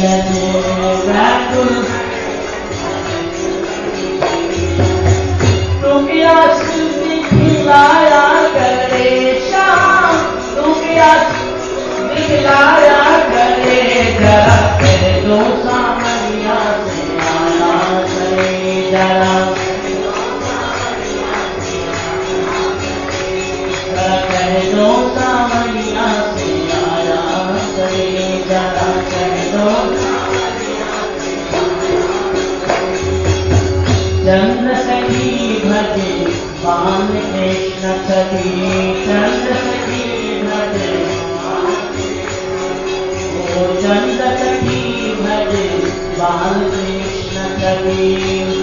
चंद्र सखी भजे बाल कृष्ण सखी चंद्र सखी भजे ओ चंद्र सखी भजे बाल कृष्ण सखी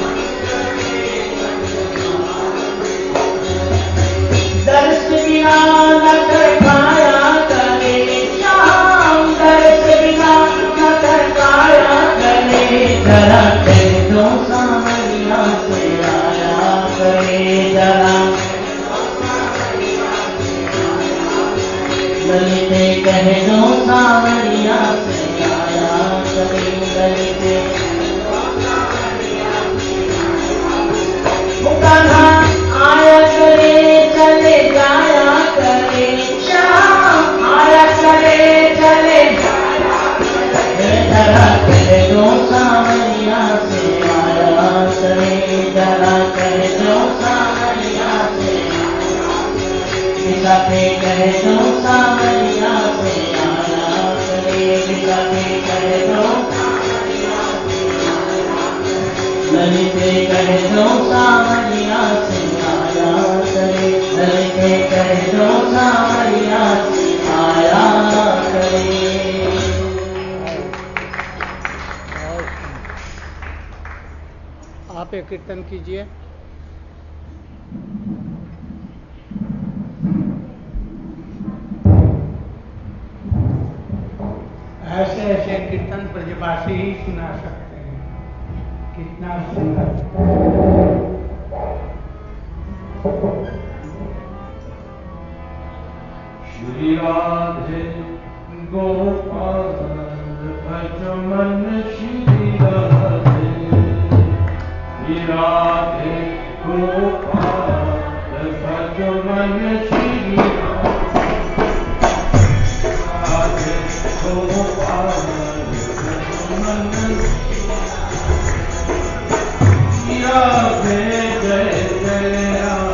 दर्श बिना न कर पाया करे श्याम दर्श बिना न कर पाया करे जरा कह दो सामरिया से आया करे जरा ललिते कह दो सामरिया से आया करे ललिते मुकाना आया करे चले जाया करे श्याम आया करे चले जरा कह दो सामरिया से आया करे जरा कह दो सामरिया से दिशा पे कह दो सामरिया से आया करे दिशा पे कह दो ललिते कह दो सामरिया से आया करे ललिते कह दो सामरिया से आया करे। आप एक कीर्तन कीजिए। ऐसे ऐसे कीर्तन ब्रजवासी ही सुना सकते हैं। कितना सुंदर। श्री राधे गोपाल भज मन श्री राधे राधे गोपाल भज मन श्री राधे गोपाल भज मन राधे जय जय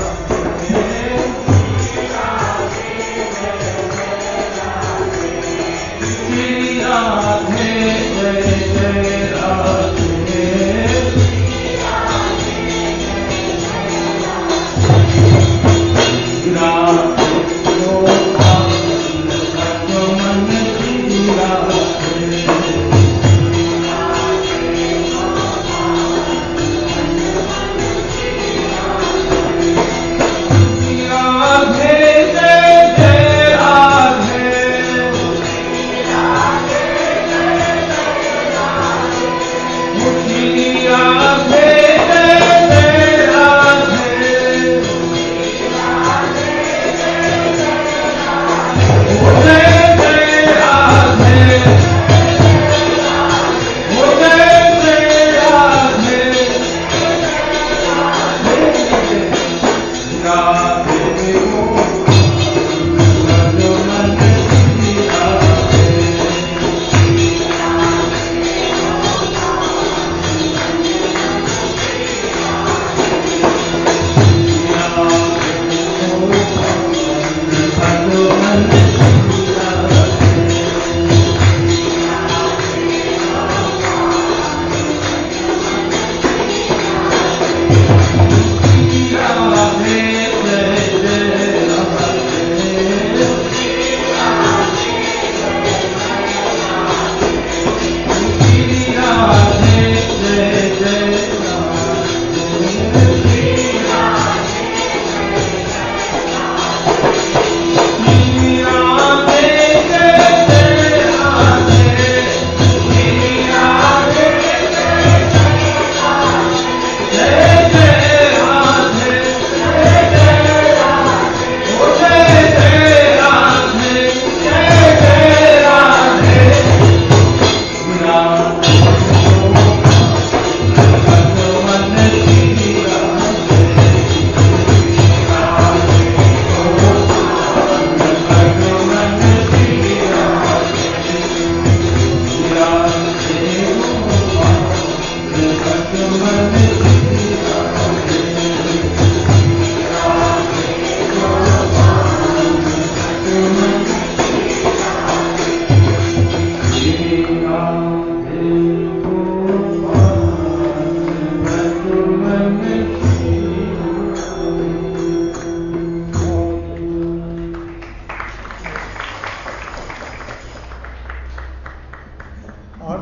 श्री राधे जय जय राधे राधे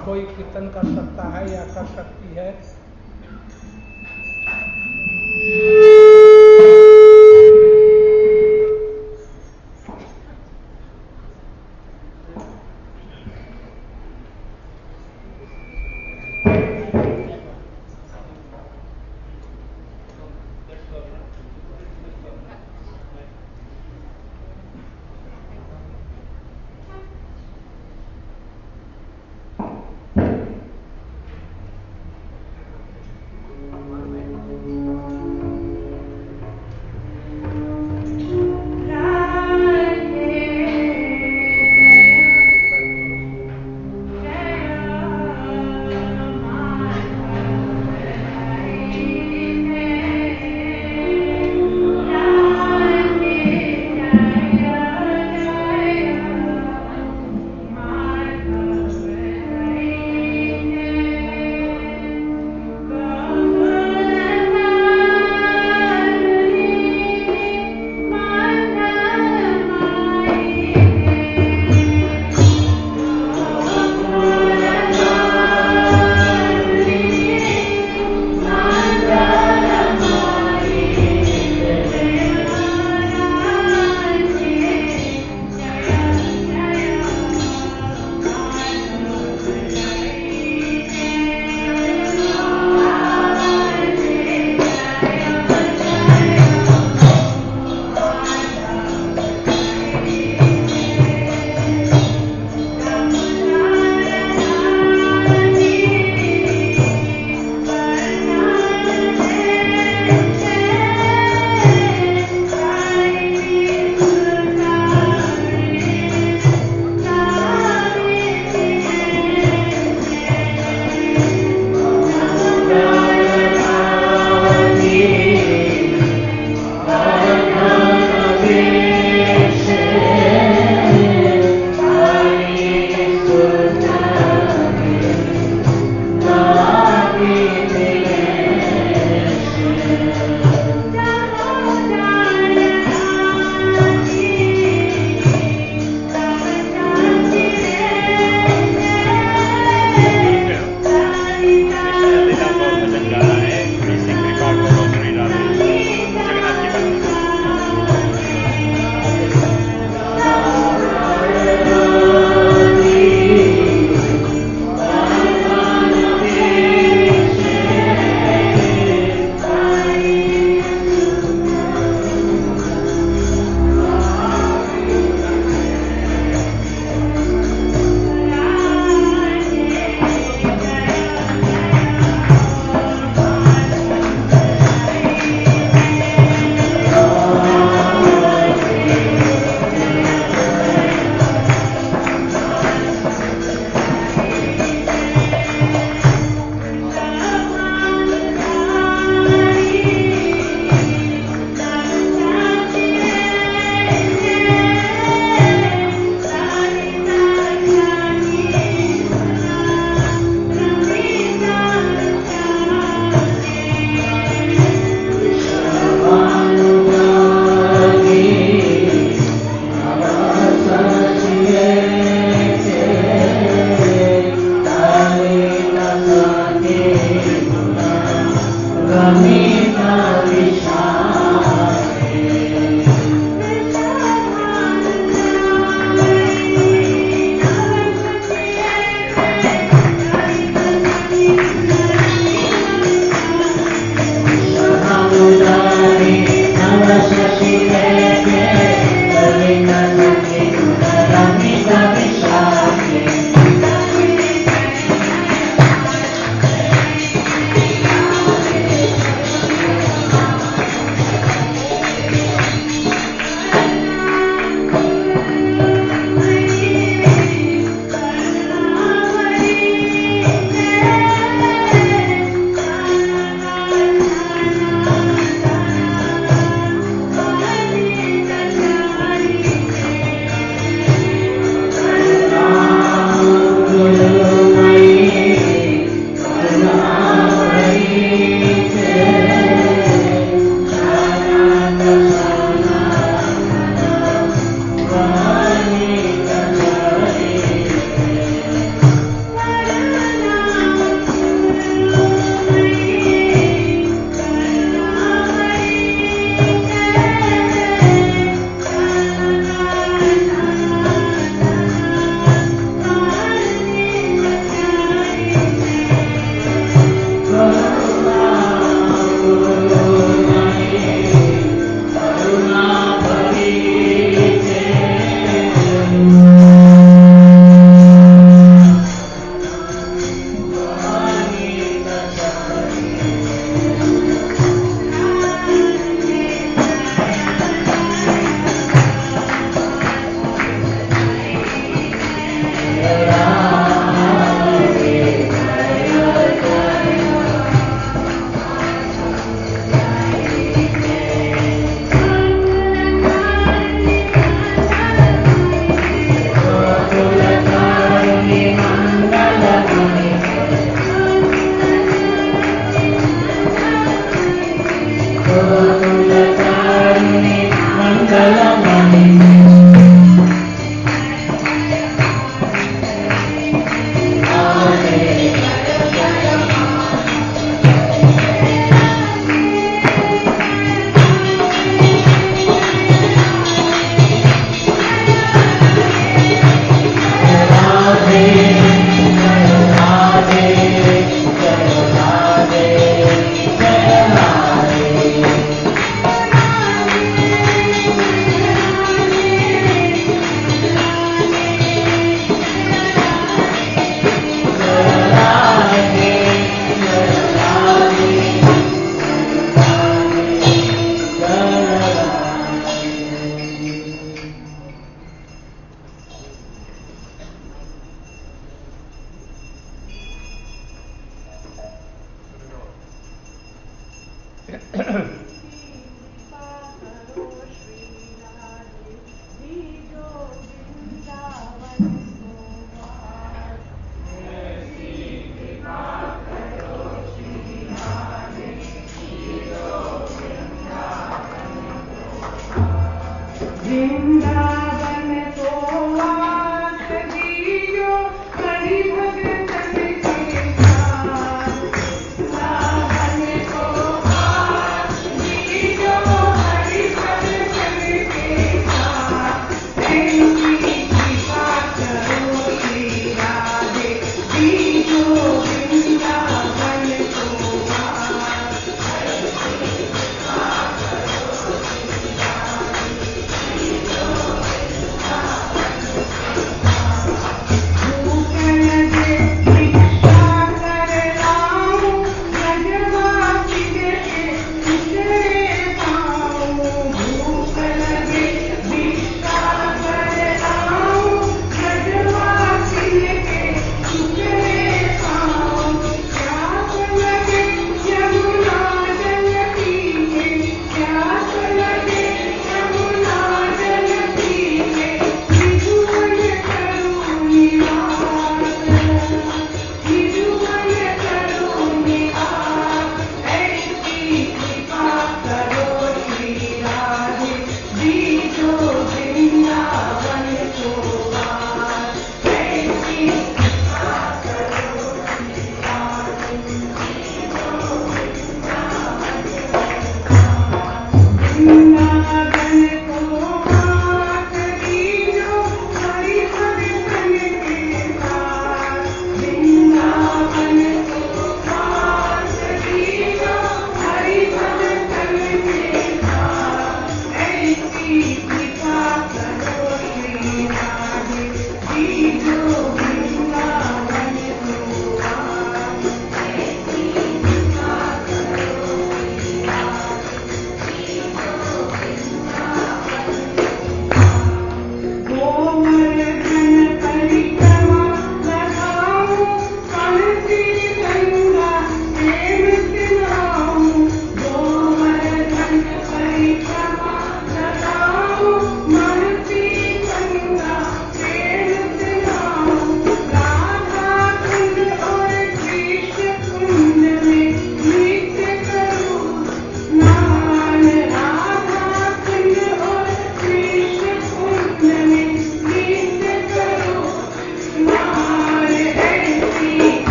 कोई कीर्तन कर सकता है या कर सकती है?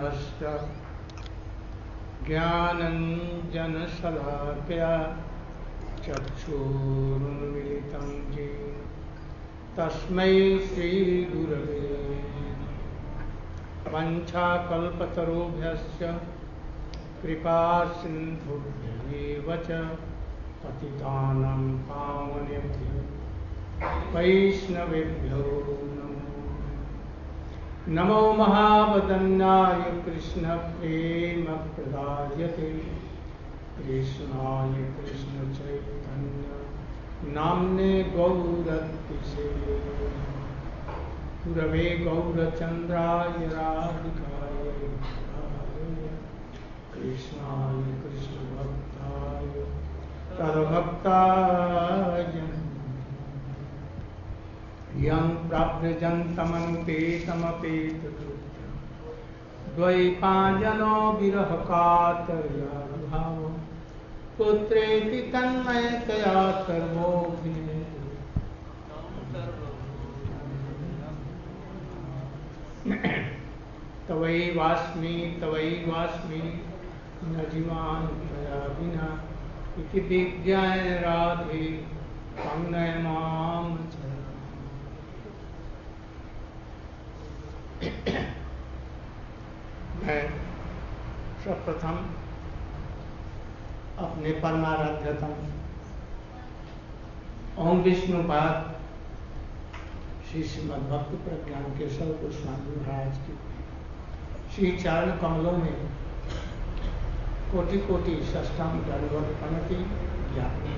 ज्ञानाञ्जनशलाकया ज्ञानाञ्जनशलाकया चक्षुरुन्मिलितं येन तस्मै श्रीगुरवे वञ्चाकल्पतरुभ्यश्च कृपासिन्धुभ्येव च पतितानां पावनेभ्यो वैष्णवेभ्यो नमो महावदन्याय कृष्णप्रेमप्रदायते कृष्णाय कृष्णचैतन्य नाम्ने गौरतिसे गुरवे गौरचन्द्राय राधिकाय कृष्णाय कृष्णभक्ताय तद्भक्ताय यं प्राप्यजन्तमनुपेतमपेतकृत्यं द्वैपायनो विरहकातर्या भावो पुत्रेति तन्मयतया सर्वोऽभिनेतु तवैवास्मि न जीवान् त्वया विना इति विज्ञाय राधे संनय मां च। मैं सर्वप्रथम अपने परमाराध्यतम ओम विष्णुपाद श्री श्रीमद्भक्त प्रज्ञान केशव गोस्वामी महाराज की श्री चरण कमलों में कोटि कोटि षष्ठांग दंडवत प्रणति ज्ञापन।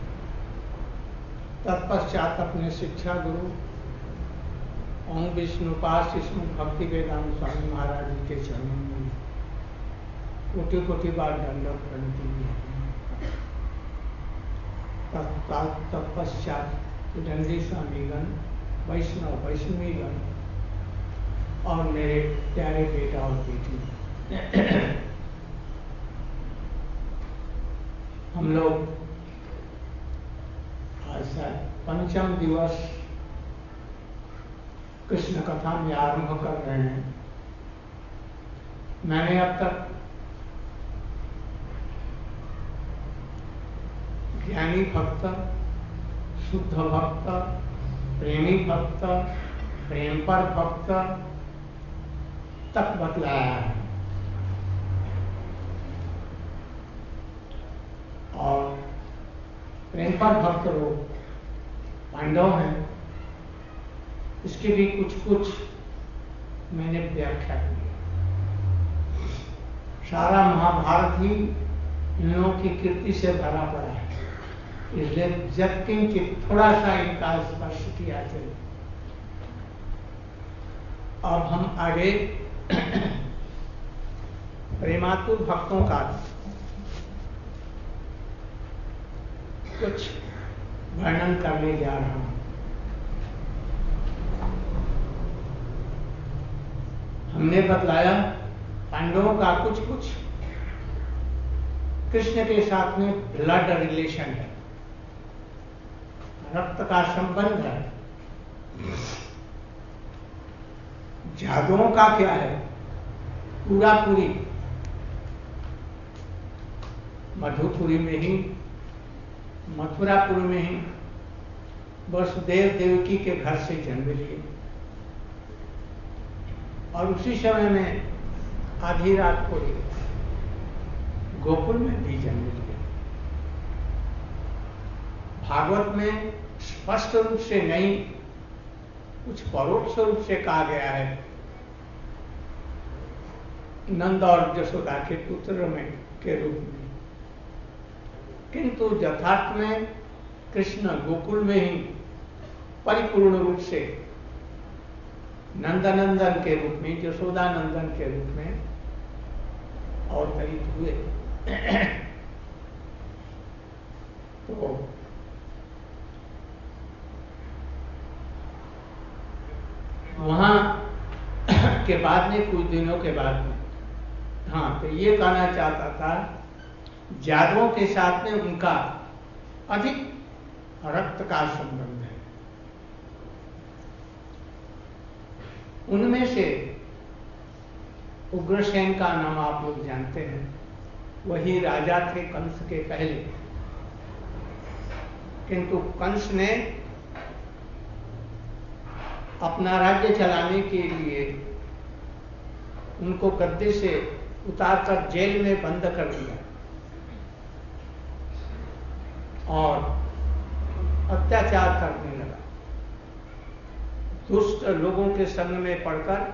तत्पश्चात अपने शिक्षा गुरु ओम विष्णुपाद श्री भक्ति वेदांत स्वामी महाराज जी के चरणों में कोटि कोटि बार दंडवत प्रणति ज्ञापन। तत्पश्चात दंडी स्वामीगण वैष्णव वैष्णवीगण और मेरे प्यारे बेटा और बेटी हम लोग आज पंचम दिवस कृष्ण कथा में आरंभ कर रहे हैं। मैंने अब तक ज्ञानी भक्त, शुद्ध भक्त, प्रेमी भक्त, प्रेम पर भक्त तक बतलाया है और प्रेम पर भक्त लोग पांडव हैं, इसकी भी कुछ कुछ मैंने व्याख्या की। सारा महाभारत ही इन लोगों की कीर्ति से भरा पड़ा है, इसलिए जब किंचित थोड़ा सा इनका स्पर्श किया जाए। अब हम आगे प्रेमातुर भक्तों का कुछ वर्णन करने जा रहा हूं। हमने बतलाया पांडवों का कुछ कुछ कृष्ण के साथ में ब्लड रिलेशन है, रक्त का संबंध है। जादुओं का क्या है, पूरा पूरी मधुपुरी में ही, मथुरापुर में ही वसुदेव देवकी के घर से जन्म लिए और उसी समय में आधी रात को गोकुल में भी जन्म लिए। भागवत में स्पष्ट रूप से नहीं, कुछ परोक्ष रूप से कहा गया है नंद और यशोदा के पुत्र में के रूप में, किंतु यथार्थ में कृष्ण गोकुल में ही परिपूर्ण रूप से नंदनंदन के रूप में, यशोदानंदन के रूप में अवतरित हुए। तो वहां के बाद में कुछ दिनों के बाद में, हाँ, तो ये कहना चाहता था जादुओं के साथ में उनका अधिक रक्त का संबंध है। उनमें से उग्रसेन का नाम आप लोग जानते हैं, वही राजा थे कंस के पहले। किंतु कंस ने अपना राज्य चलाने के लिए उनको गद्दे से उतारकर जेल में बंद कर दिया और अत्याचार करने लगा। दुष्ट लोगों के संग में पड़कर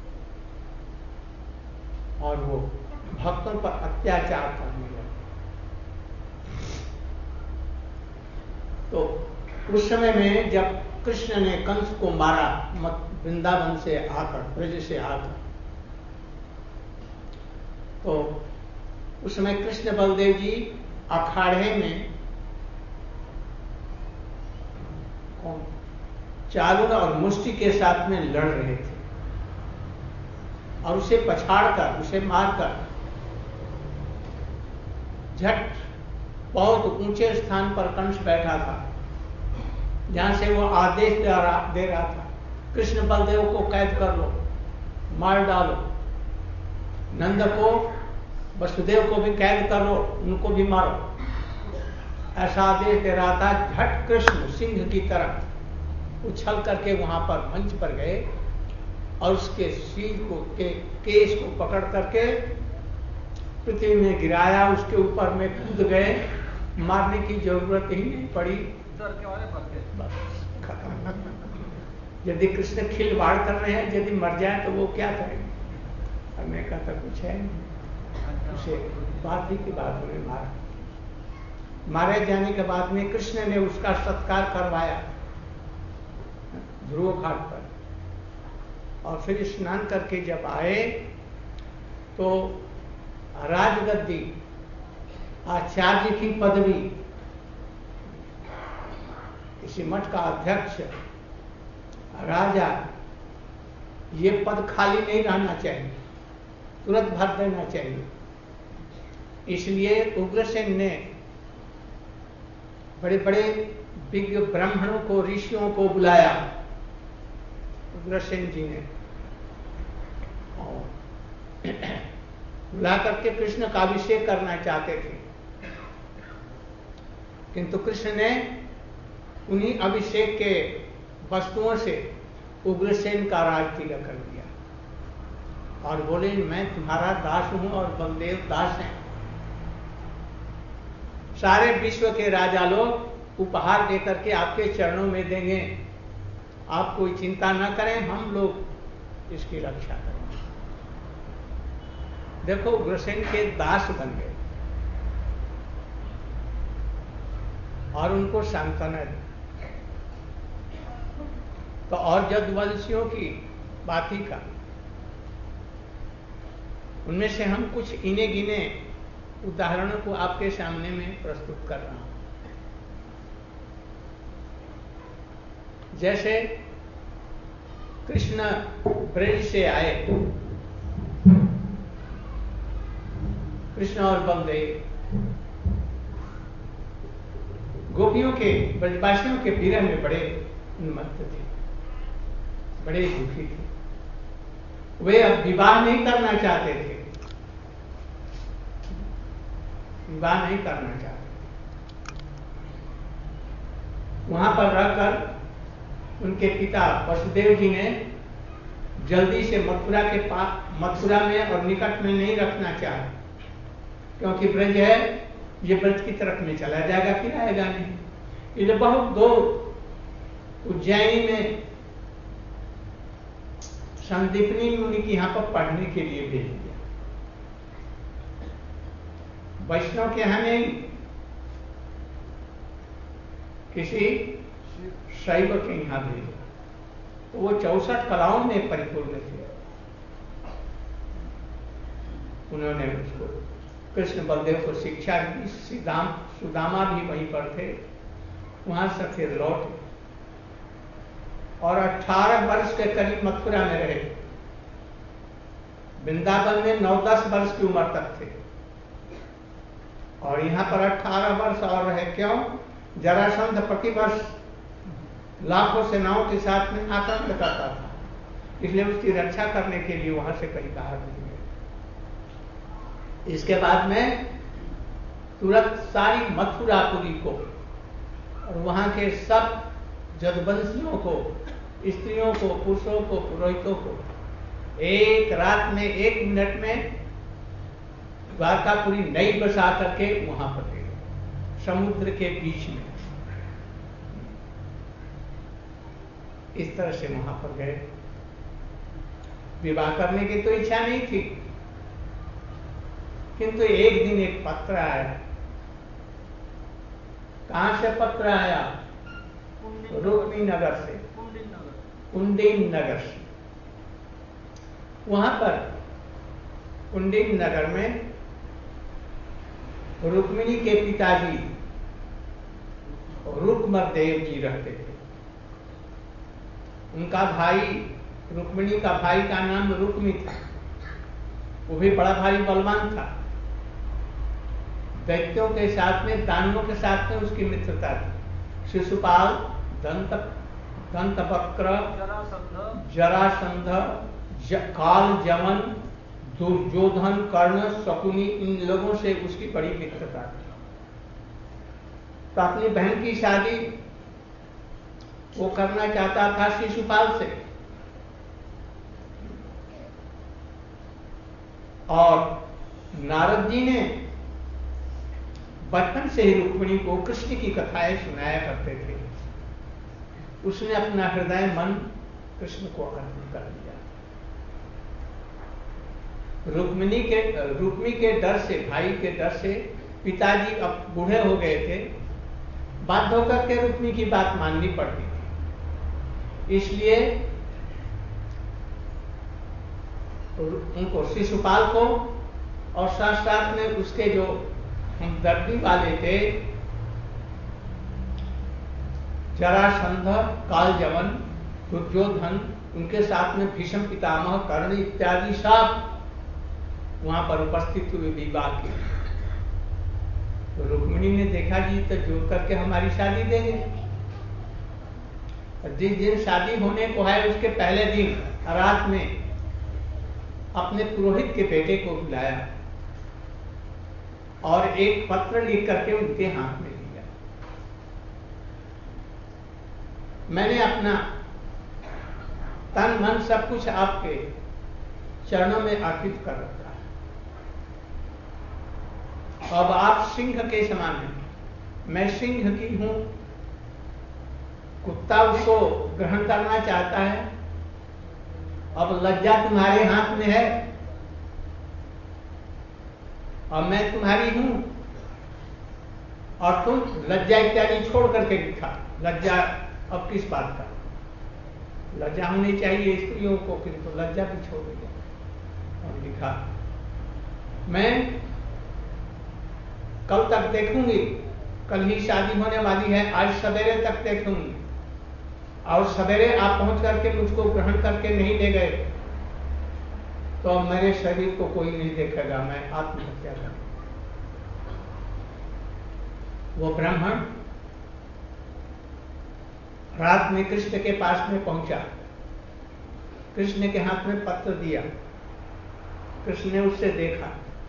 और वो भक्तों पर अत्याचार करने लगा। तो उस समय में जब कृष्ण ने कंस को मारा वृंदावन से आकर, ब्रज से आकर, तो उस समय कृष्ण बलदेव जी अखाड़े में चारुण और मुष्टि के साथ में लड़ रहे थे और उसे पछाड़कर, उसे मारकर झट बहुत ऊंचे स्थान पर कंस बैठा था, जहां से वो आदेश दे रहा था, कृष्ण बलदेव को कैद कर लो, मार डालो, नंद को, वसुदेव को भी कैद कर लो, उनको भी मारो, ऐसा आदेश दे रहा था। झट कृष्ण सिंह की तरह उछल करके वहां पर मंच पर गए और उसके सिर को केस को पकड़ करके पृथ्वी में गिराया, उसके ऊपर में कूद गए, मारने की जरूरत ही नहीं पड़ी। बस खत्म। यदि कृष्ण खिलवाड़ कर रहे हैं, यदि मर जाए तो वो क्या करेंगे? करने का तो कुछ है नहीं। उसे बात ही की बात उन्हें मारा। मारे जाने के बाद में कृष्ण ने उसका सत्कार करवाया ध्रुव घाट पर, और फिर स्नान करके जब आए तो राजगद्दी, आचार्य की पदवी, किसी मठ का अध्यक्ष, राजा, ये पद खाली नहीं रहना चाहिए, तुरंत भर देना चाहिए। इसलिए उग्रसेन ने बड़े बड़े विज्ञ ब्राह्मणों को, ऋषियों को बुलाया, उग्रसेन जी ने, और बुला करके कृष्ण का अभिषेक करना चाहते थे, किंतु कृष्ण ने उन्हीं अभिषेक के वस्तुओं से उग्रसेन का राज तिलक कर दिया और बोले, मैं तुम्हारा दास हूं और बलदेव दास हैं। सारे विश्व के राजा लोग उपहार देकर के आपके चरणों में देंगे, आप कोई चिंता न करें, हम लोग इसकी रक्षा करेंगे। देखो, उग्रसेन के दास बन गए और उनको सांत्वना दी। तो और यदुवंशियों की बात ही का, उनमें से हम कुछ इने गिने उदाहरणों को आपके सामने में प्रस्तुत कर रहा हूं। जैसे कृष्ण ब्रज से आए, कृष्ण और बलदेव गोपियों के, ब्रजवासियों के विरह में बड़े उन्मत्त थे, बड़े दुखी थे। वे अब विवाह नहीं करना चाहते थे, विवाह नहीं करना चाहते। वहां पर रहकर उनके पिता वसुदेव जी ने जल्दी से मथुरा के पास, मथुरा में और निकट में नहीं रखना चाहा, क्योंकि ब्रज है, ये ब्रज की तरफ में चला जाएगा, फिर आएगा नहीं। इसलिए बहुत दूर उज्जैनी में संदीपनी मुनि की यहां पर पढ़ने के लिए भेज दिया। वैष्णव के यहां नहीं, किसी शैव के यहां भेजा। तो वो 64 कलाओं में परिपूर्ण थे। उन्होंने उसको, कृष्ण बलदेव को शिक्षा दी। सुदामा भी वहीं पर थे, वहां से फिर लौटे और 18 वर्ष के करीब मथुरा में रहे। वृंदावन में 9-10 वर्ष की उम्र तक थे और यहां पर 18 वर्ष और रहे। क्यों? जरासंध प्रतिवर्ष लाखों सेनाओं के साथ में आक्रमण करता था, इसलिए उसकी रक्षा करने के लिए वहां से कहीं बाहर नहीं गए। इसके बाद में तुरंत सारी मथुरापुरी को और वहां के सब जदवंशियों को, स्त्रियों को, पुरुषों को, पुरोहितों को एक रात में 1 मिनट में द्वारकापुरी नई बसा करके वहां पर गए, समुद्र के बीच में। इस तरह से वहां पर गए। विवाह करने की तो इच्छा नहीं थी, किंतु एक दिन एक पत्र आया। कहां से पत्र आया? रुक्मी नगर से, कुंडीन नगर से। वहां पर कुंडीन नगर में रुक्मिणी के पिताजी रुक्मदेव जी रहते थे। उनका भाई, रुक्मिणी का भाई का नाम रुक्मी था। वो भी बड़ा भारी बलवान था। दैत्यों के साथ में, दानवों के साथ में उसकी मित्रता थी। शिशुपाल, दंतवक्र, जरासंध, काल, जमन, दुर्योधन, कर्ण, शकुनी, इन लोगों से उसकी बड़ी मित्रता थी। तो अपनी बहन की शादी वो करना चाहता था शिशुपाल से, और नारद जी ने बचपन से ही रुक्मिणी को कृष्ण की कथाएं सुनाया करते थे। उसने अपना हृदय मन कृष्ण को अर्पण कर दिया। रुक्मी के डर से, भाई के डर से पिताजी अब बूढ़े हो गए थे, बाध्य होकर के रुक्मी की बात माननी पड़ती थी। इसलिए उनको, शिशुपाल को और साथ साथ में उसके जो हमदर्दी वाले थे, जरासंध, कालजमन, दुर्योधन, उनके साथ में भीष्म पितामह, कर्ण इत्यादि सब वहां पर उपस्थित हुए विवाह के। तो रुक्मिणी ने देखा जी तो जोड़ करके हमारी शादी देंगे। जिस दिन शादी होने को है उसके पहले दिन रात में अपने पुरोहित के बेटे को बुलाया और एक पत्र लिख करके उनके हाथ में दिया। मैंने अपना तन मन सब कुछ आपके चरणों में अर्पित कर रखा है। अब आप सिंह के समान हैं, मैं सिंह की हूं। कुत्ता उसको ग्रहण करना चाहता है। अब लज्जा तुम्हारे हाथ में है और मैं तुम्हारी हूं, और तुम लज्जा इत्यादि छोड़ करके दिखा। लज्जा अब किस बात का? लज्जा होनी चाहिए स्त्रियों को, किंतु लज्जा भी छोड़ दिया और लिखा, मैं कल तक देखूंगी, कल ही शादी होने वाली है, आज सवेरे तक देखूंगी, और सवेरे आप पहुंच करके मुझको ग्रहण करके नहीं ले गए तो मेरे शरीर को कोई नहीं देखेगा, मैं आत्महत्या करूंगा। वो ब्राह्मण रात में कृष्ण के पास में पहुंचा, कृष्ण के हाथ में पत्र दिया। कृष्ण ने उससे देखा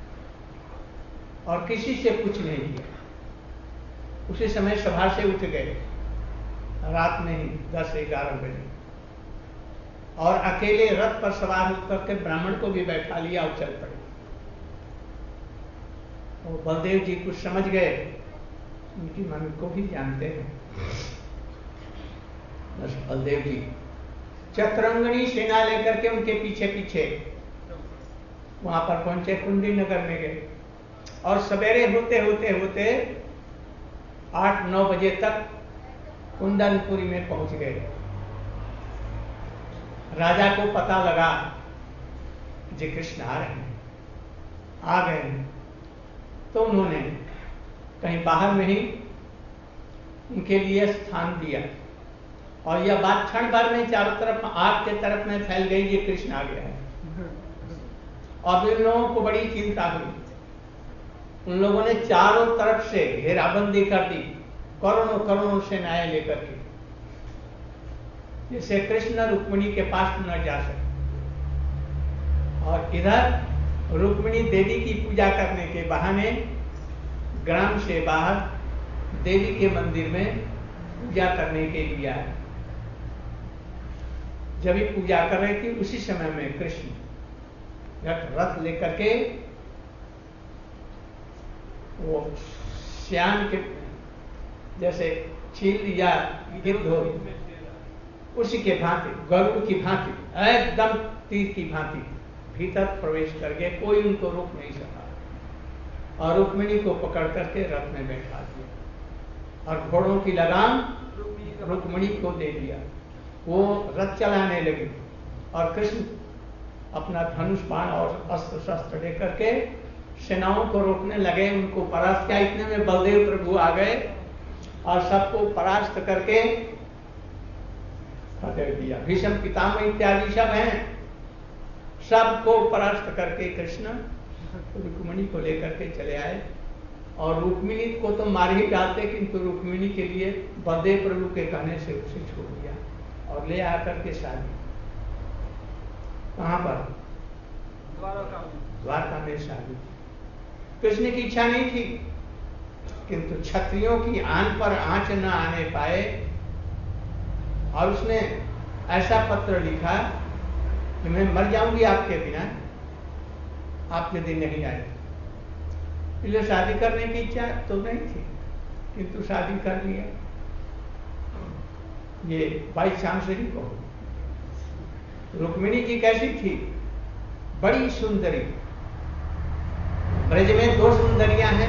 और किसी से कुछ नहीं किया। उसी समय सभा से उठ गए, रात में ही 10-11 बजे, और अकेले रथ पर सवार होकर के ब्राह्मण को भी बैठा लिया और चल पड़े। और बलदेव जी कुछ समझ गए, उनकी मन को भी जानते हैं। बस बलदेव जी चतुरंगनी सेना लेकर के उनके पीछे पीछे वहां पर पहुंचे, कुंडी नगर में गए, और सवेरे होते होते होते 8-9 बजे तक कुंदनपुरी में पहुंच गए। राजा को पता लगा जी कृष्ण आ रहे हैं, आ गए हैं, तो उन्होंने कहीं बाहर में ही उनके लिए स्थान दिया, और यह बात क्षण भर में चारों तरफ, आग के तरफ में फैल गई, ये कृष्ण आ गया है। अब इन लोगों को बड़ी चिंता हुई। उन लोगों ने चारों तरफ से घेराबंदी कर दी, करोड़ों करोड़ों सेनाएं लेकर के, जिससे कृष्ण रुक्मिणी के पास न जा सके। और इधर रुक्मिणी देवी की पूजा करने के बहाने ग्राम से बाहर देवी के मंदिर में पूजा करने के लिए आए। जब भी पूजा कर रही थी उसी समय में कृष्ण रथ लेकर के वो श्याम के जैसे चील या गिद्ध हो उसी के भांति, गरुड़ की भांति, एकदम तीर की भांति भीतर प्रवेश करके कोई उनको रोक नहीं सका और रुक्मिणी को पकड़ करके रथ में बैठा दिया और घोड़ों की लगाम रुक्मिणी को दे दिया। वो रथ चलाने लगी और कृष्ण अपना धनुष बाण और अस्त्र शस्त्र लेकर के सेनाओं को रोकने लगे, उनको परास्त किया। इतने में बलदेव प्रभु आ गए और सबको परास्त करके खदेड़ दिया। भीष्म पितामह इत्यादि सब हैं, सबको परास्त करके कृष्ण रुक्मिणी को लेकर के चले आए और रुक्मिणी को तो मार ही डालते, किंतु रुक्मिणी के लिए बलदेव प्रभु के कहने से उसे छोड़ दिया और ले आकर के शादी कहां पर, द्वारका में शादी। कृष्ण की इच्छा नहीं थी, किंतु क्षत्रियों की आन पर आंच न आने पाए और उसने ऐसा पत्र लिखा कि मैं मर जाऊंगी आपके बिना, आप यदि नहीं आए। इसलिए शादी करने की इच्छा तो नहीं थी, किंतु शादी कर लिया। ये बाई चांस ही कहो। रुक्मिणी जी कैसी थी, बड़ी सुंदरी। ब्रज में दो सुंदरियां हैं,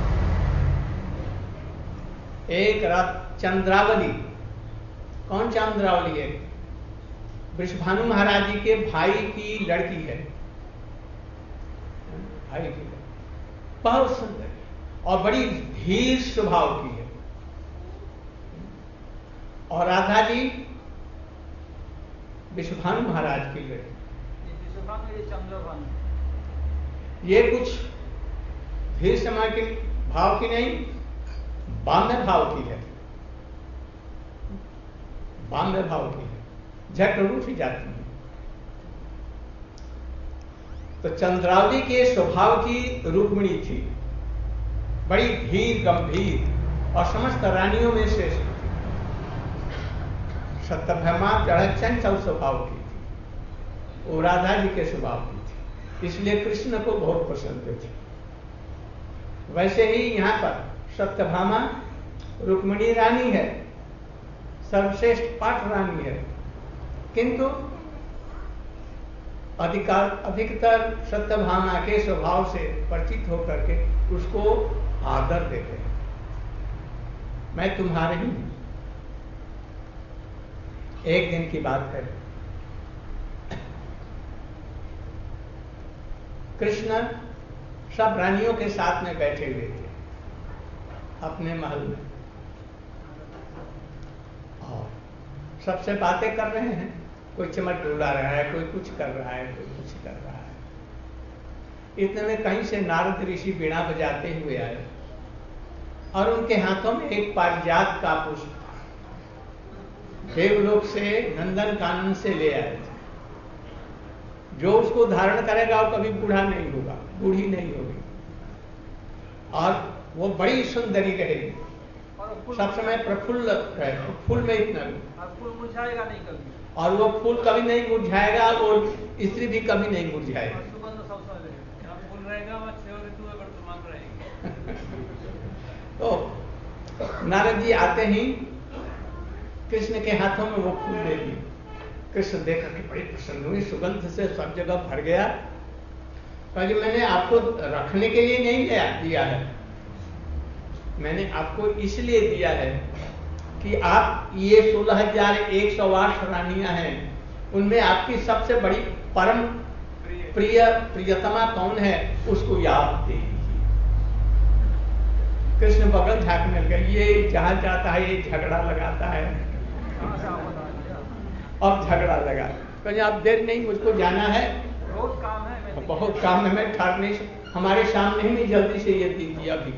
एक चंद्रावली। कौन चंद्रावली है? वृषभानु महाराज जी के भाई की लड़की है, भाई की लड़की, बहुत सुंदर और बड़ी धीर स्वभाव की है। और राधा जी वृषभानु महाराज की लड़की। ये कुछ धीर समय के भाव की नहीं, बाम्य भाव की है, बाम्य भाव की है, झट रूठ जाती है। तो चंद्रावली के स्वभाव की रुक्मिणी थी, बड़ी धीर गंभीर और समस्त रानियों में श्रेष्ठ थी। सत्यभामा चंचल स्वभाव की थी, वो राधा जी के स्वभाव की थी, इसलिए कृष्ण को बहुत पसंद थी। वैसे ही यहां पर सत्यभामा रुक्मिणी रानी है, सर्वश्रेष्ठ पाठ रानी है, किंतु अधिकतर सत्यभामा के स्वभाव से परिचित होकर के उसको आदर देते हैं। मैं तुम्हारे ही हूं। एक दिन की बात है, कृष्ण सब रानियों के साथ में बैठे हुए थे अपने महल में और सबसे बातें कर रहे हैं। कोई चमक डोला रहा है, कोई कुछ कर रहा है, कोई कुछ कर रहा है। इतने में कहीं से नारद ऋषि बीणा बजाते हुए आए और उनके हाथों में एक पारिजात का पुष्प देवलोक से नंदन कानन से ले आए थे। जो उसको धारण करेगा वो कभी बूढ़ा नहीं होगा, बूढ़ी नहीं होगी और वो बड़ी सुंदरी रहेगी, सब समय प्रफुल्ल रहेगा। फूल में इतना फूल मुरझाएगा नहीं कभी, और वो फूल कभी नहीं मुरझाएगा, और स्त्री भी कभी नहीं मुरझाएगी। फूल रहेगा वर्तमान रहेगी। तो नारद जी आते ही कृष्ण के हाथों में वो फूल दे दिए। कृष्ण देख करके बड़े प्रसन्न हुए, सुगंध से सब जगह भर गया। कहा मैंने आपको रखने के लिए नहीं दिया है, मैंने आपको इसलिए दिया है कि आप ये 16,108 रानियां हैं, उनमें आपकी सबसे बड़ी परम प्रियतमा कौन है, उसको याद दे दीजिए। कृष्ण बगल झांकने लगे, ये जहां जाता है ये झगड़ा लगाता है। अब झगड़ा लगा, कहीं आप देर नहीं, मुझको जाना है, बहुत काम है, बहुत काम है, मैं ठाक नहीं, हमारे सामने ही नहीं, जल्दी से ये दीजिए अभी।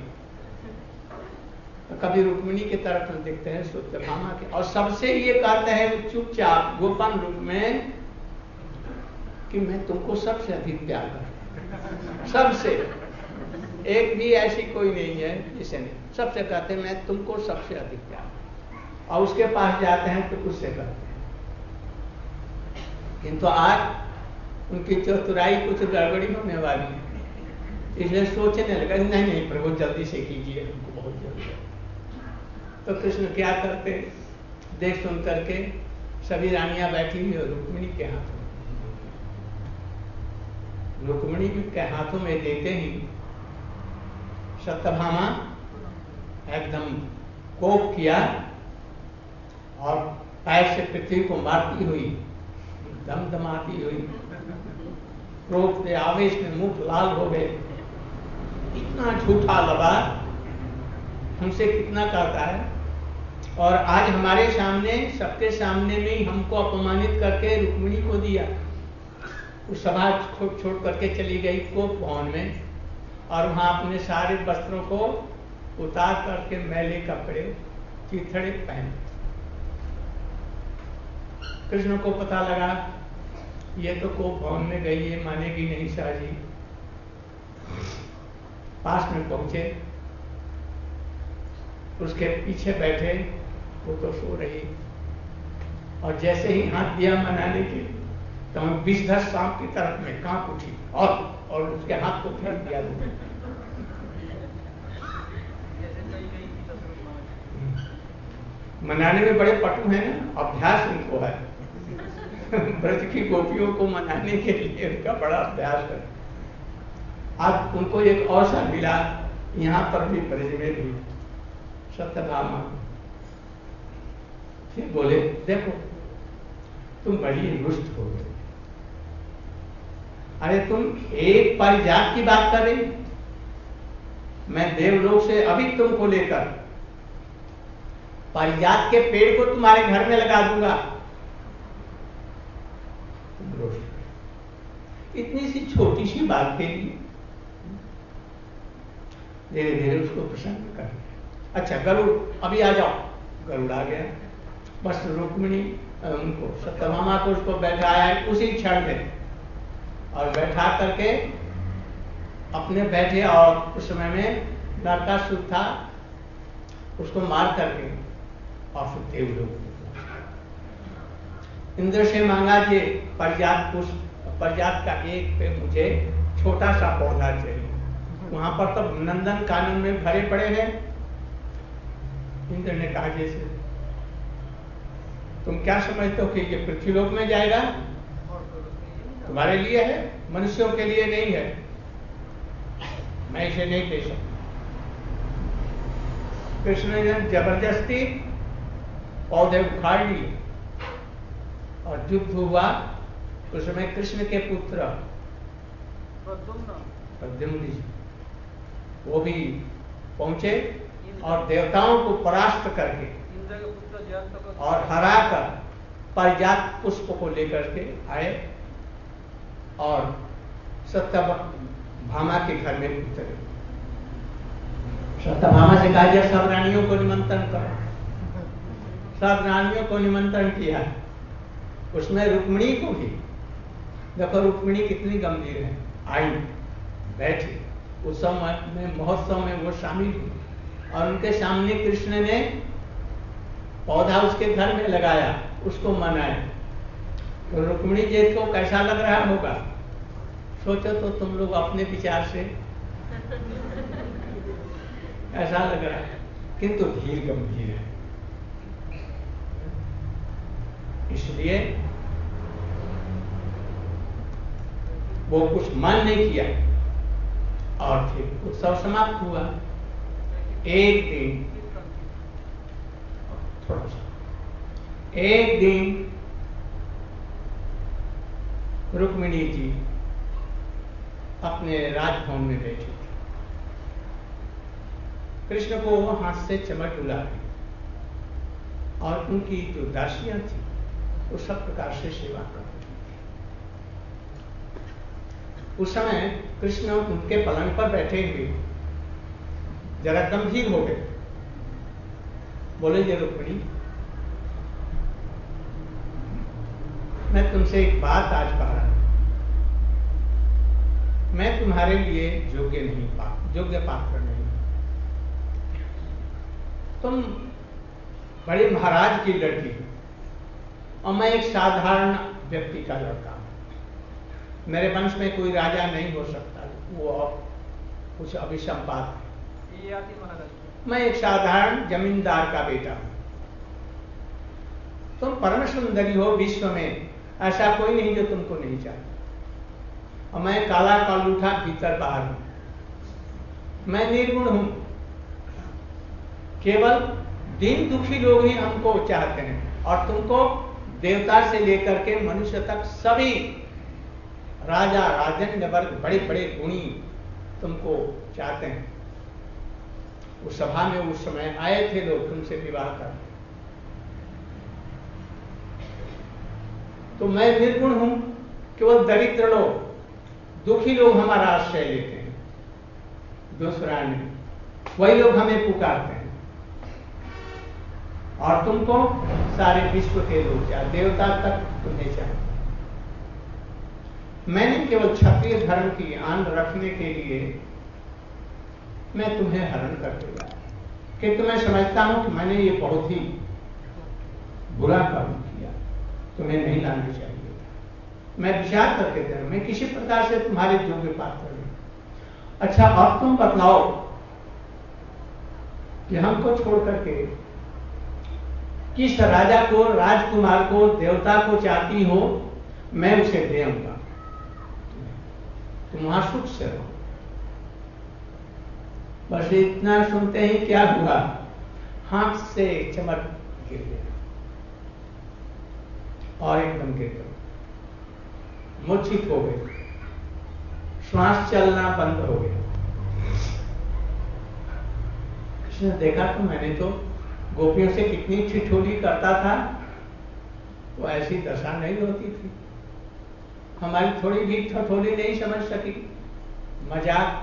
कभी रुक्मिणी की तरफ देखते हैं, सत्यभामा के, और सबसे ये कहते हैं चुपचाप गोपन रूप में कि मैं तुमको सबसे अधिक प्यार करता हूं। सबसे, एक भी ऐसी कोई नहीं है जिसे नहीं, सबसे कहते हैं मैं तुमको सबसे अधिक प्यार, और उसके पास जाते हैं तो उससे करते हैं। किंतु आज उनकी चतुराई कुछ गड़बड़ी होने वाली है, इसलिए सोचने लगा नहीं नहीं प्रभु जल्दी से कीजिए, हमको बहुत जल्दी है। तो कृष्ण क्या करते, देख सुन करके सभी रानियां बैठी हुई और रुक्मिणी के हाथों में देते ही सत्यभामा एकदम कोप किया और पैर से पृथ्वी को मारती हुई, दमदमाती हुई, क्रोध के आवेश में मुख लाल हो गए। इतना झूठा लबा हमसे कितना करता है, और आज हमारे सामने, सबके सामने में ही हमको अपमानित करके रुक्मिणी को दिया। उस सभा छोड़ करके चली गई कोप भवन में, और वहां अपने सारे वस्त्रों को उतार करके मैले कपड़े चिथड़े पहने। कृष्ण को पता लगा ये तो कोप भवन में गई है, मानेगी नहीं शाहजी। पास में पहुंचे, उसके पीछे बैठे, वो तो सो रही, और जैसे ही हाथ दिया मनाने के तो हम विषधर सांप की तरफ में कांप उठी और उसके हाथ को फेंक दिया। मनाने में बड़े पटु हैं ना, अभ्यास उनको है। ब्रज की गोपियों को मनाने के लिए उनका बड़ा अभ्यास है। आज उनको एक अवसर मिला, यहाँ पर भी ब्रज में भी सत्यभामा फिर बोले देखो तुम बड़ी रुष्ट हो गई, अरे तुम एक पारिजात की बात कर रही, मैं देवलोक से अभी तुमको लेकर पारिजात के पेड़ को तुम्हारे घर में लगा दूंगा। तुम रुष्ट, इतनी सी छोटी सी बात के लिए धीरे धीरे उसको प्रसन्न कर दिया। अच्छा गरुड़, अभी आ जाओ। गरुड़ आ गया, बस रुक्मिणी उनको सत्यभामा को उसको बैठाया उसी क्षण में, और बैठा करके अपने बैठे, और उस समय में नरकासुर था, उसको मार करके और फिर देवलोक इंद्र से मांगा कि परिजात पुष्प, परिजात का एक पे मुझे छोटा सा पौधा चाहिए। वहां पर तो नंदन कानन में भरे पड़े हैं। इंद्र ने कहा जैसे तुम क्या समझते हो कि ये पृथ्वीलोक में जाएगा, तुम्हारे लिए है, मनुष्यों के लिए नहीं है, मैं इसे नहीं दे सकता। कृष्ण ने जबरदस्ती पौधे उखाड़ लिए और युद्ध हुआ। उस समय कृष्ण के पुत्र प्रद्युम्न जी वो भी पहुंचे और देवताओं को परास्त करके और हरा कर पारिजात पुष्प को लेकर के आए और सत्यभामा के घर में उतरे। सत्यभामा से कहा गया सब रानियों को निमंत्रण करो। सब रानियों को निमंत्रण किया, उसमें रुक्मिणी को भी। देखो रुक्मिणी कितनी गंभीर है, आई बैठी उत्सव में, महोत्सव में वो शामिल हुई, और उनके सामने कृष्ण ने पौधा उसके घर में लगाया, उसको मनाया। तो रुक्मिणी जी को कैसा लग रहा होगा, सोचो तो तुम लोग अपने विचार से ऐसा लग रहा है, किंतु धीर गंभीर है। इसलिए वो कुछ मन नहीं किया और फिर उत्सव समाप्त हुआ। एक दिन थोड़ा सा, एक दिन रुक्मिणी जी अपने राजभवन में बैठी थी। कृष्ण को वो हाथ से चमट उला दी और उनकी जो दासियां थी वो सब प्रकार से सेवा करती थी। उस समय कृष्ण उनके पलंग पर बैठे हुए जरा गंभीर हो गए, बोले ये रुक्मिणी, मैं तुमसे एक बात आज कह रहा हूं। मैं तुम्हारे लिए योग्य पात्र नहीं। तुम बड़े महाराज की लड़की हो और मैं एक साधारण व्यक्ति का लड़का हूं। मेरे वंश में कोई राजा नहीं हो सकता, वो कुछ अभिसंपात है। ये आती महाराज। मैं एक साधारण जमींदार का बेटा हूं। तुम परम सुंदरी हो, विश्व में ऐसा कोई नहीं जो तुमको नहीं चाहता। और मैं काला कालूठा भीतर बाहर हूं। मैं निर्गुण हूं। केवल दीन दुखी लोग ही हमको चाहते हैं और तुमको देवता से लेकर के मनुष्य तक सभी राजा राजन्य वर्ग बड़े बड़े गुणी तुमको चाहते हैं। उस सभा में उस समय आए थे लोग तुमसे विवाह करने। तो मैं निर्गुण हूं। केवल दरिद्र लोग, दुखी लोग हमारा आश्रय लेते हैं, दूसरा नहीं। वही लोग हमें पुकारते हैं। और तुमको सारे विश्व के लोग चाहे, देवता तक तुम्हें चाहे। मैंने केवल क्षत्रिय धर्म की आन रखने के लिए मैं तुम्हें हरण कर दिया, किंतु मैं समझता हूं कि मैंने ये बहुत ही बुरा काम किया, तुम्हें नहीं लाना चाहिए था। मैं विचार करके दे रहा हूं, मैं किसी प्रकार से तुम्हारे योग्य पात्र नहीं। अच्छा, अब तुम बतलाओ कि हमको छोड़ करके किस राजा को, राजकुमार को, देवता को चाहती हो, मैं उसे दे आऊंगा। तुम वहां सुख से रहो। बस इतना सुनते ही क्या हुआ, हाथ से चमक गिर गया और एकदम गिर गया, मूर्छित हो गए, श्वास चलना बंद हो गया। कृष्ण ने देखा तो मैंने तो गोपियों से कितनी ठिठोली करता था, तो ऐसी दशा नहीं होती थी। हमारी थोड़ी भी ठिठोली नहीं समझ सकी। मजाक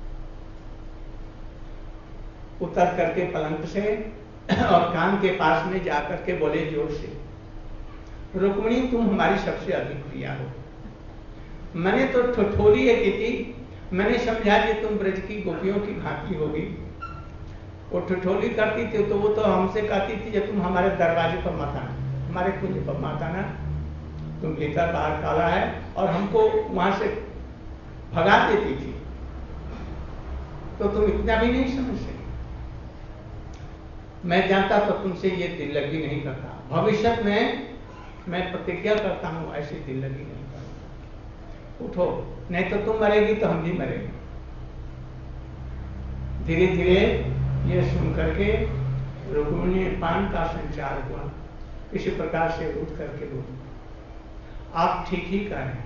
उतर करके पलंग से और कान के पास में जाकर के बोले जोर से, रुक्मिणी तुम हमारी सबसे अधिक प्रिया हो। मैंने तो ठिठोली है की थी, मैंने समझा कि तुम ब्रज की गोपियों की भांति होगी। वो ठिठोली करती थी तो वो तो हमसे कहती थी कि तुम हमारे दरवाजे पर मत आना, हमारे कुंज पर मत आना, तुम भीतर बाहर काला है, और हमको वहां से भगा देती थी। तो तुम इतना भी नहीं समझ सके। मैं जानता तो तुमसे ये दिल लगी नहीं करता। भविष्य में मैं प्रतिज्ञा करता हूं ऐसी दिल लगी नहीं करता। उठो, नहीं तो तुम मरेगी तो हम भी मरेंगे। धीरे धीरे ये सुन करके रुक्मिणी पान का संचार हुआ। इसी प्रकार से उठ करके बोली, आप ठीक ही कह रहे हैं,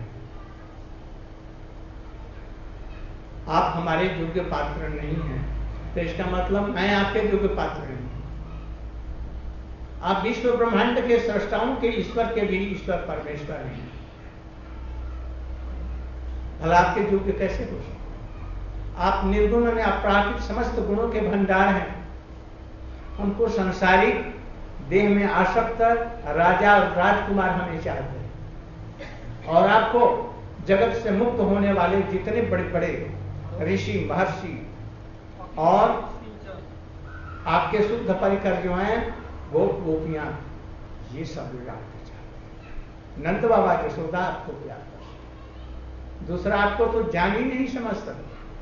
आप हमारे योग्य पात्र नहीं हैं। तो इसका मतलब मैं आपके योग्य पात्र नहीं। आप विश्व ब्रह्मांड के सृष्टाओं के ईश्वर के भी ईश्वर परमेश्वर नहीं। भला आपके योग्य कैसे हो सकते? आप निर्गुण और अपराधिक समस्त गुणों के भंडार हैं। हमको संसारिक देह में आसक्त राजा और राजकुमार हमें चाहते हैं, और आपको जगत से मुक्त होने वाले जितने बड़े बड़े ऋषि महर्षि और आपके शुद्ध परिकर जो हैं गोप गोपियां, ये सब लोग आपको चाहते हैं। नंद बाबा यशोदा आपको प्यार करते, दूसरा आपको तो जान ही नहीं समझ सकते।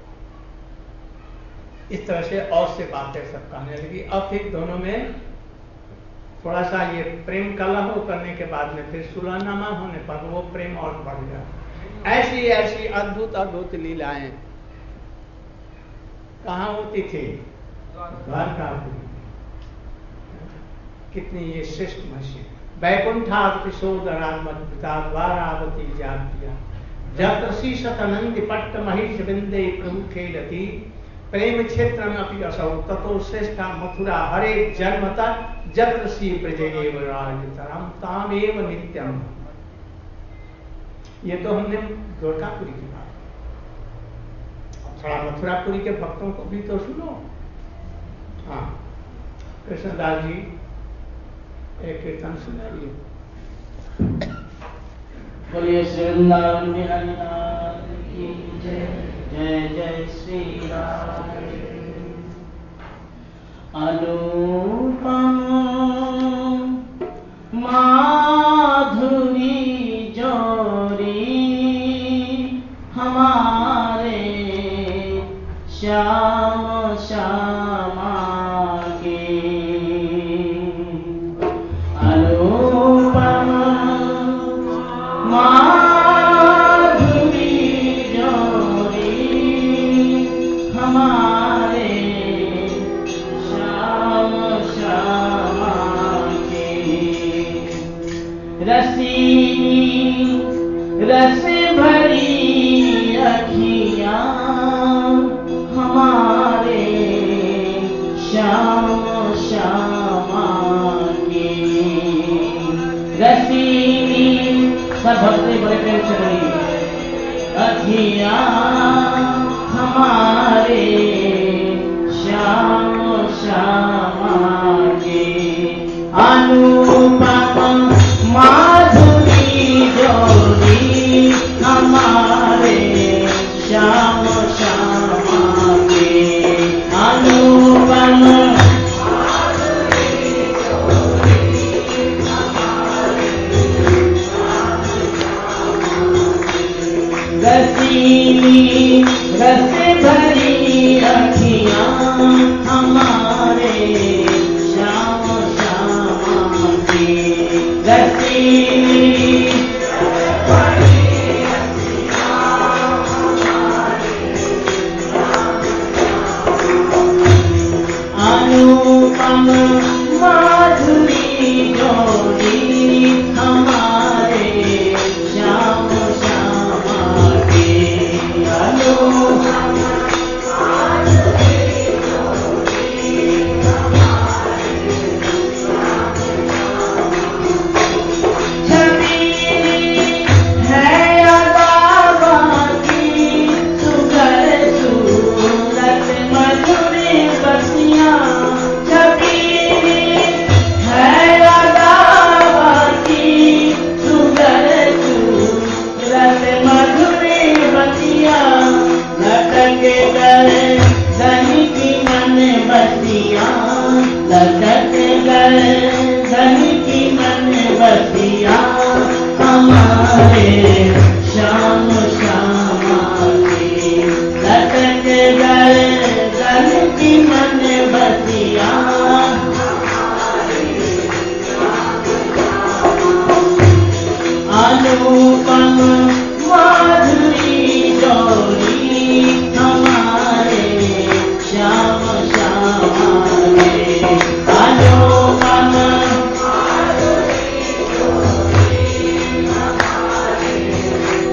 इस तरह से और से बातें सब कहने लगी। अब फिर दोनों में थोड़ा सा ये प्रेम कलह करने के बाद में फिर सुलहनामा होने पर वो प्रेम और बढ़ गया। ऐसी ऐसी अद्भुत अद्भुत लीलाएं कहाँ होती थी? द्वारकापुरी। कितनी ये श्रेष्ठ मशीन। वैकुंठात्मोदरात्मता द्वारावती जातिया जत्र शीशतनंदी पट्ट महिष बिंदे प्रभु खेलती प्रेम क्षेत्र में अपनी असौ ततो श्रेष्ठा मथुरा हरे जन्मता जत्र श्री ब्रज एव राजतरम ताम एव नित्यम। ये तो हमने द्वारकापुरी की बात। थोड़ा मथुरापुरी के भक्तों को भी तो सुनो। हाँ, कृष्णदास जी एक कीर्तन सुनाइए। बोलिए श्री वृंदावन बिहारी नाथ की जय जय श्री राम। अनुपम माधुरी जोरी हमारे श्याम श्यामा के। अनुपम माधुरी जोरी हमारे श्याम श्यामा के। रसीनी रस भरी अखियाँ हमारे श्याम श्यामा के। रसीनी सब भक्ति बड़े प्रेम से बोलिए। अखियाँ हमारे श्याम श्यामा के। अनुपम माधुरी जोड़ी हमारे श्याम श्यामा के। अनुपम रसीली रस भरी अखियाँ हमारे श्याम श्यामा के। रसीली अनुपम माधुरी जोड़ी हमारे श्याम श्यामा के। अनुपम लटक गए धन की मन बसिया हमारे श्याम श्यामा के। लटक गए धन की मन बसिया अनुपम माधुरी जोड़ी हमारे श्याम श्यामा के। अनुपम माधुरी जोड़ी हमारे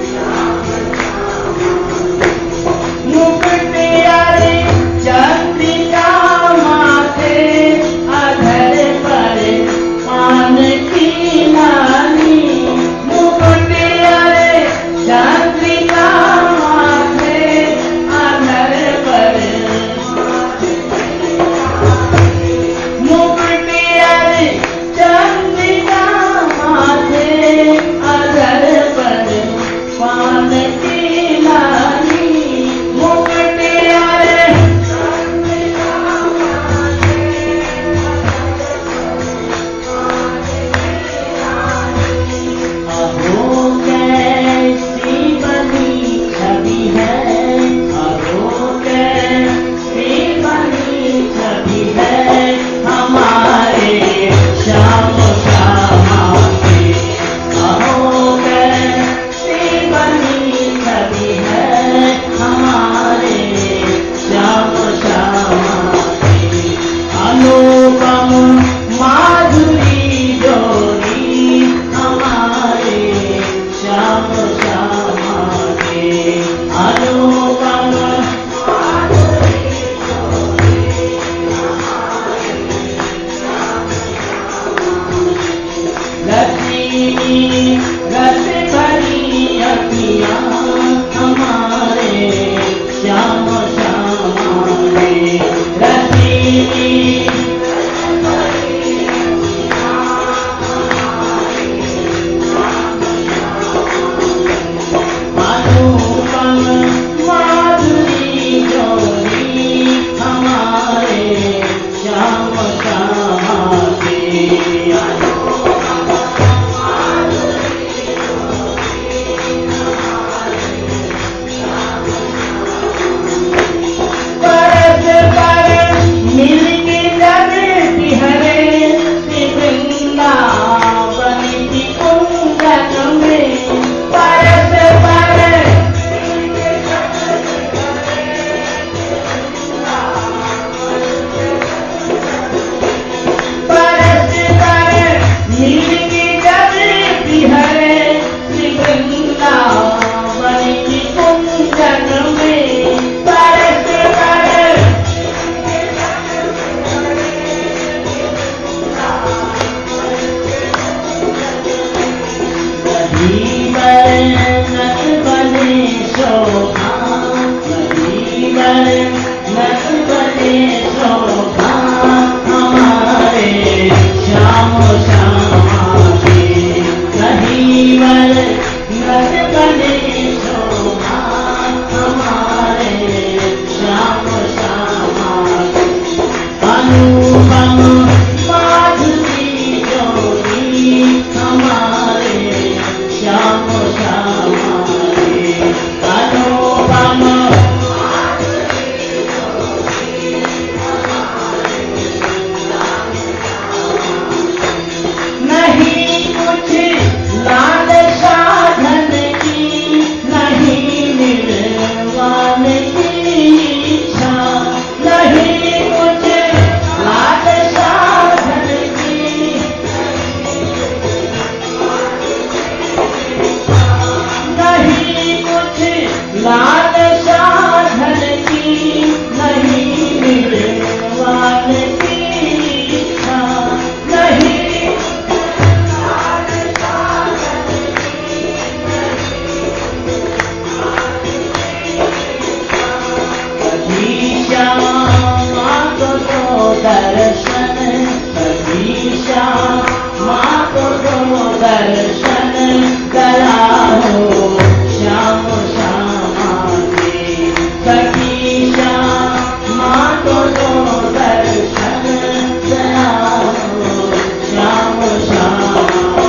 दर्शन दया हो श्याम श्यामा के सखी श्यामा को दो दर्शन दया हो श्याम श्यामा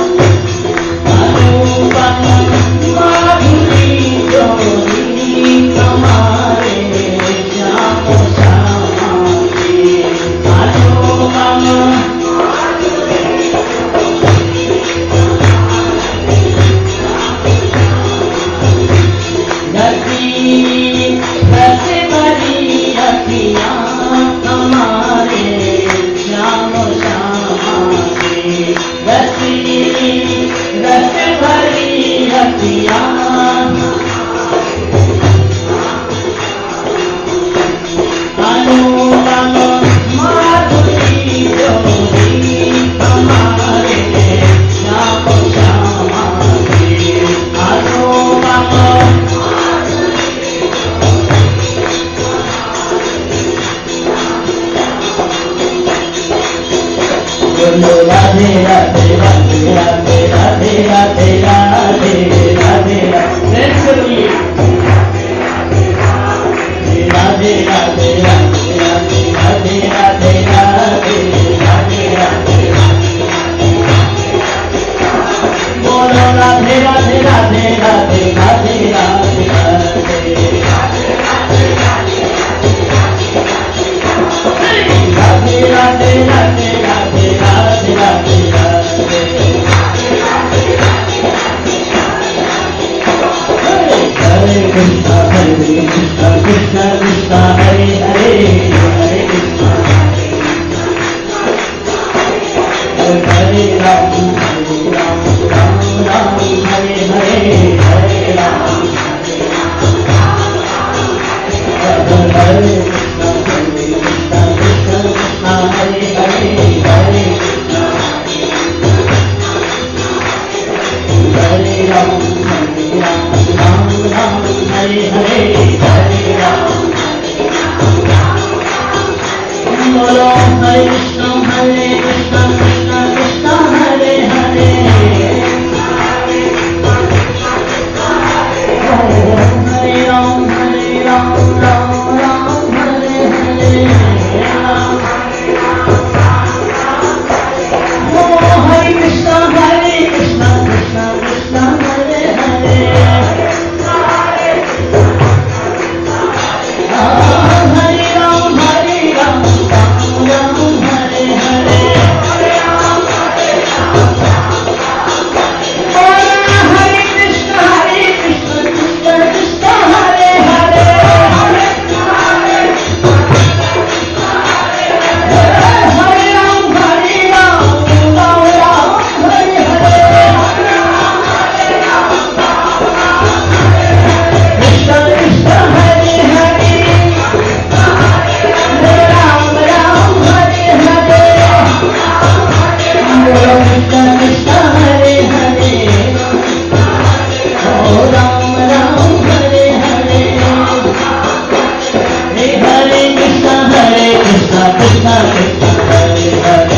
अनुपम माधुरी जोड़ी हमारे श्याम श्यामा के अनुपम राधे राधे राधे राधे राधे राधे राधे राधे राधे राधे राधे राधे राधे राधे राधे बोलो राधे राधे राधे राधे राधे राधे राधे राधे राधे राधे राधे राधे हरे कृष्णा कृष्णा कृष्णा हरे हरे हरे कृष्णा हरे राम राम राम हरे हरे हरे राम हरे कृष्णा कृष्णा कृष्णा हरे हरे हरे हरे राम राम राम हरे हरे हरे राम बोलो हरे कृष्णा कृष्णा कृष्णा हरे हरे हरे राम राम राम हरे हरे हरे कृष्णा कृष्णा कृष्णा हरे हरे हरे राम राम हरे हरे हरे कृष्णा कृष्णा कृष्णा हरे हरे हरे राम राम हरे हरे कृष्णा कृष्णा हरे हरे राम राम हरे हरे कृष्णा कृष्णा हरे हरे राम राम हरे हरे हरे कृष्णा कृष्णा कृष्णा हरे हरे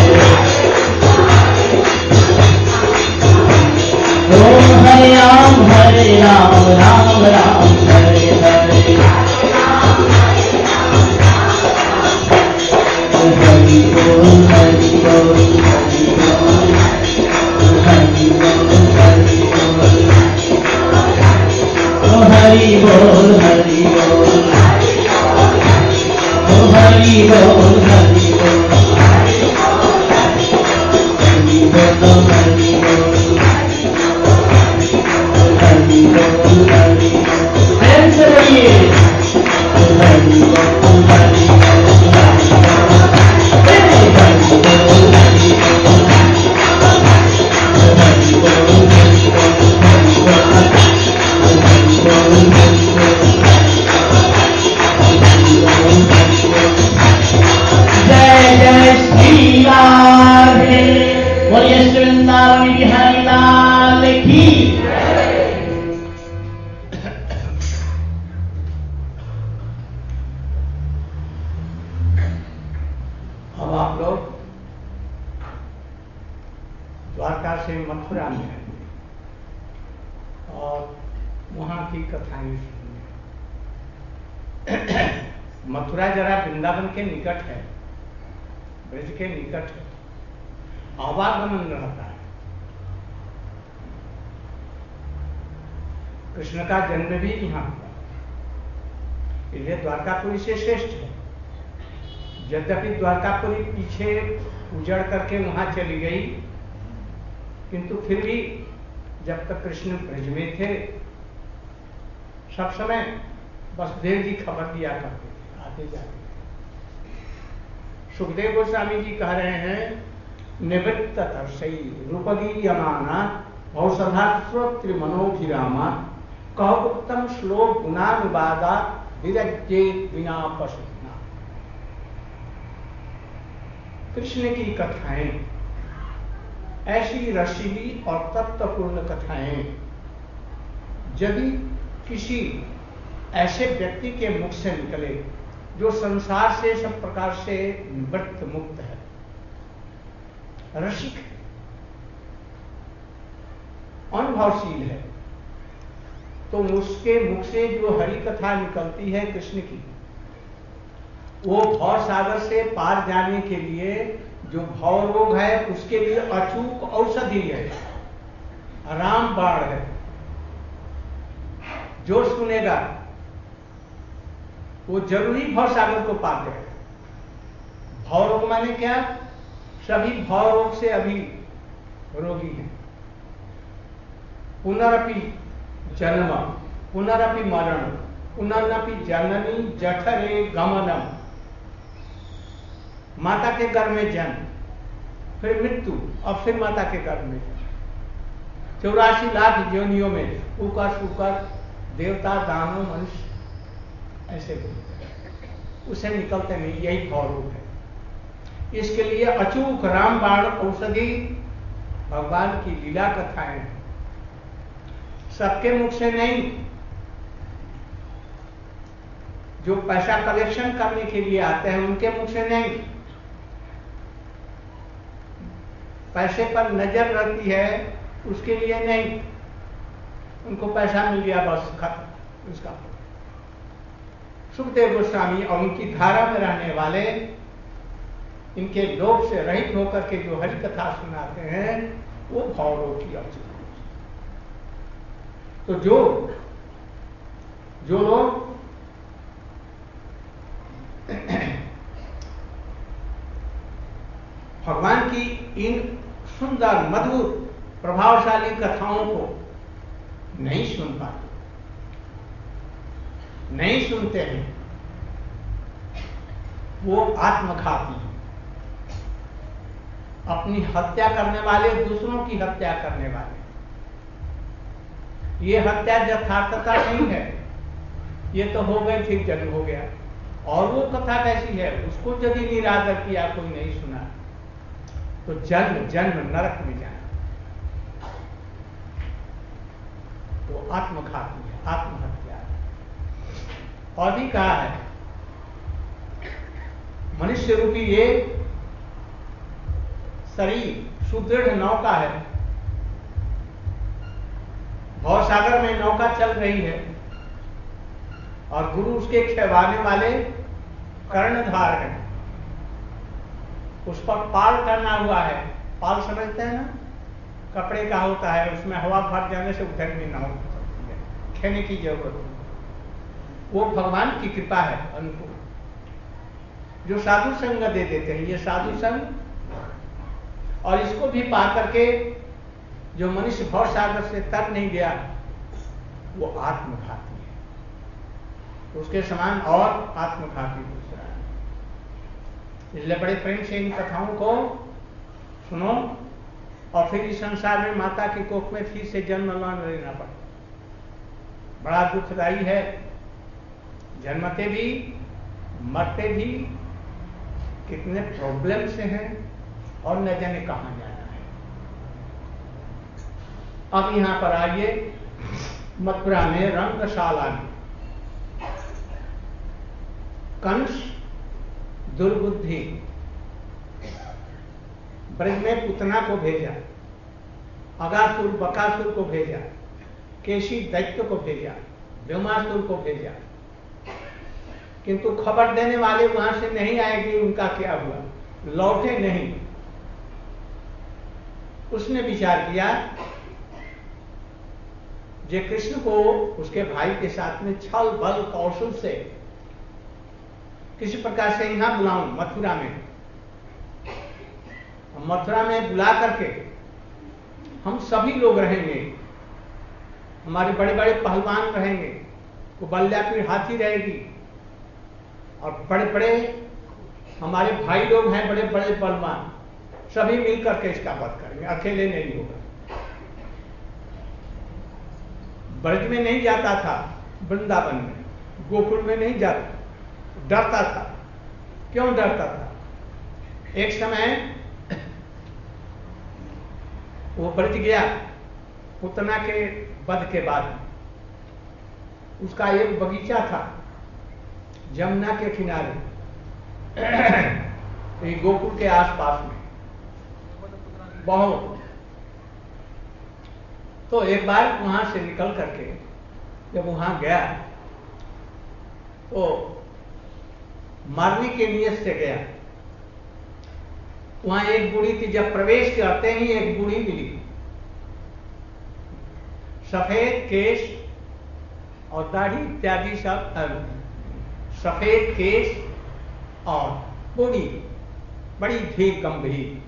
हरे राम राम राम हरे हरे हरि बोल हरि बोल हरि बोल हरि बोल हरि बोल हरि बोल हरि बोल हरि बोल हरि बोल हरि बोल हरि प्रेम से बोलिए हरि बोल हरि जय जय श्री राधे बोलिए श्री वृंदावन बिहारी लाल की द्वारका से मथुरा में है और वहां की कथाएं सुनिए। मथुरा जरा वृंदावन के निकट है, ब्रज के निकट है, आवागमन रहता है। कृष्ण का जन्म भी यहाँ हुआ, इसलिए द्वारकापुरी से श्रेष्ठ है। यद्यपि द्वारकापुरी पीछे उजड़ करके वहां चली गई, किंतु फिर भी जब तक कृष्ण ब्रज में थे सब समय वसुदेव जी खबर दिया करते थे, आते जाते। सुखदेव गोस्वामी जी कह रहे हैं, निवृत्त तर्षई रूपगीयमाना औषधा श्रोत्र मनोभिरामा कह उत्तम श्लोक गुणानुवादा विरजेत बिना पशुना। कृष्ण की कथाएं ऐसी रसीली और तत्वपूर्ण कथाएं यदि किसी ऐसे व्यक्ति के मुख से निकले जो संसार से सब प्रकार से निवृत्त मुक्त है, रसिक है, अनुभवशील है, तो उसके मुख से जो हरि कथा निकलती है कृष्ण की, वो भव सागर से पार जाने के लिए जो भव रोग है उसके लिए अचूक औषधि है, रामबाण है। जो सुनेगा वो जरूरी भव सागर को पार करेगा। भव रोग माने क्या? सभी भव रोग से अभी रोगी हैं। पुनरपि जन्म पुनरपि मरण पुनरपि जननी जठरे गमनम। माता के गर्भ में जन्म, फिर मृत्यु और फिर माता के गर्भ में जन्म। 84 लाख योनियों में उकर सुकर देवता दानव मनुष्य ऐसे बोलते, उसे निकलते नहीं, यही भव रोग है। इसके लिए अचूक रामबाण औषधि भगवान की लीला कथाएं सबके मुख से नहीं। जो पैसा कलेक्शन करने के लिए आते हैं उनके मुख से नहीं। पैसे पर नजर रहती है उसके लिए नहीं, उनको पैसा मिल गया बस खत्म उसका। सुखदेव गोस्वामी और उनकी धारा में रहने वाले, इनके लोभ से रहित होकर के जो हरि कथा सुनाते हैं वो भवरोग की औषधि। तो जो लोग भगवान की इन सुंदर मधुर प्रभावशाली कथाओं को नहीं सुन पाते, नहीं सुनते हैं, वो आत्मघाती हैं। अपनी हत्या करने वाले, दूसरों की हत्या करने वाले। ये हत्या यथार्थता नहीं है, ये तो हो गई ठीक जन्म हो गया। और वो कथा कैसी है, उसको यदि निरादर किया, कोई नहीं सुना, तो जन्म जन्म नरक में जाना। वो आत्मघाती है, आत्महत्या है। और भी कहा है, मनुष्य रूपी ये शरीर सुदृढ़ नौका है, भवसागर में नौका चल रही है और गुरु उसके खेवाने वाले कर्णधार हैं। उस पर पाल करना हुआ है। पाल समझते हैं ना, कपड़े का होता है, उसमें हवा भर जाने से उधर में ना हो सकती है, खेने की जरूरत नहीं। वो भगवान की कृपा है अनुकूल, जो साधु संग दे देते हैं। ये साधु संग, और इसको भी पा करके जो मनुष्य भव सागर से तर नहीं गया वो आत्मघाती है। उसके समान और आत्मघाती दूसरा है। इसलिए बड़े प्रेम से इन कथाओं को सुनो और फिर इस संसार में माता के कोख में फिर से जन्म लेना पड़ता। बड़ा दुखदायी है, जन्मते भी मरते भी कितने प्रॉब्लम से हैं और न जाने कहां जाना है। अब यहां पर आइए, मथुरा में रंगशाला में कंस दुर्बुद्धि ब्रज में पुतना को भेजा अगासुर बकासुर को भेजा, केशी दैत्य को भेजा, व्योमासुर को भेजा, किंतु खबर देने वाले वहां से नहीं आए कि उनका क्या हुआ, लौटे नहीं। उसने विचार किया जे कृष्ण को उसके भाई के साथ में छल बल कौशल से किसी प्रकार से यहां बुलाऊं मथुरा में, मथुरा में बुला करके हम सभी लोग रहेंगे, हमारे बड़े बड़े पहलवान रहेंगे, कुबल्यापीर हाथी रहेगी और बड़े बड़े हमारे भाई लोग हैं, बड़े बड़े पहलवान, सभी मिलकर के इसका वध करेंगे, अकेले नहीं होगा। ब्रज में नहीं जाता था, वृंदावन में, गोकुल में नहीं जाता, डरता था। क्यों डरता था? एक समय वो ब्रज गया पुतना के वध के बाद, उसका एक बगीचा था जमुना के किनारे, गोकुल के आसपास में बहुत। तो एक बार वहां से निकल करके जब वहां गया तो मारने के नियत से गया। वहां एक बूढ़ी थी, जब प्रवेश करते ही एक बूढ़ी मिली, सफेद केश और दाढ़ी इत्यादि सब, सफेद केश और बूढ़ी, बड़ी भीड़ गंभीर।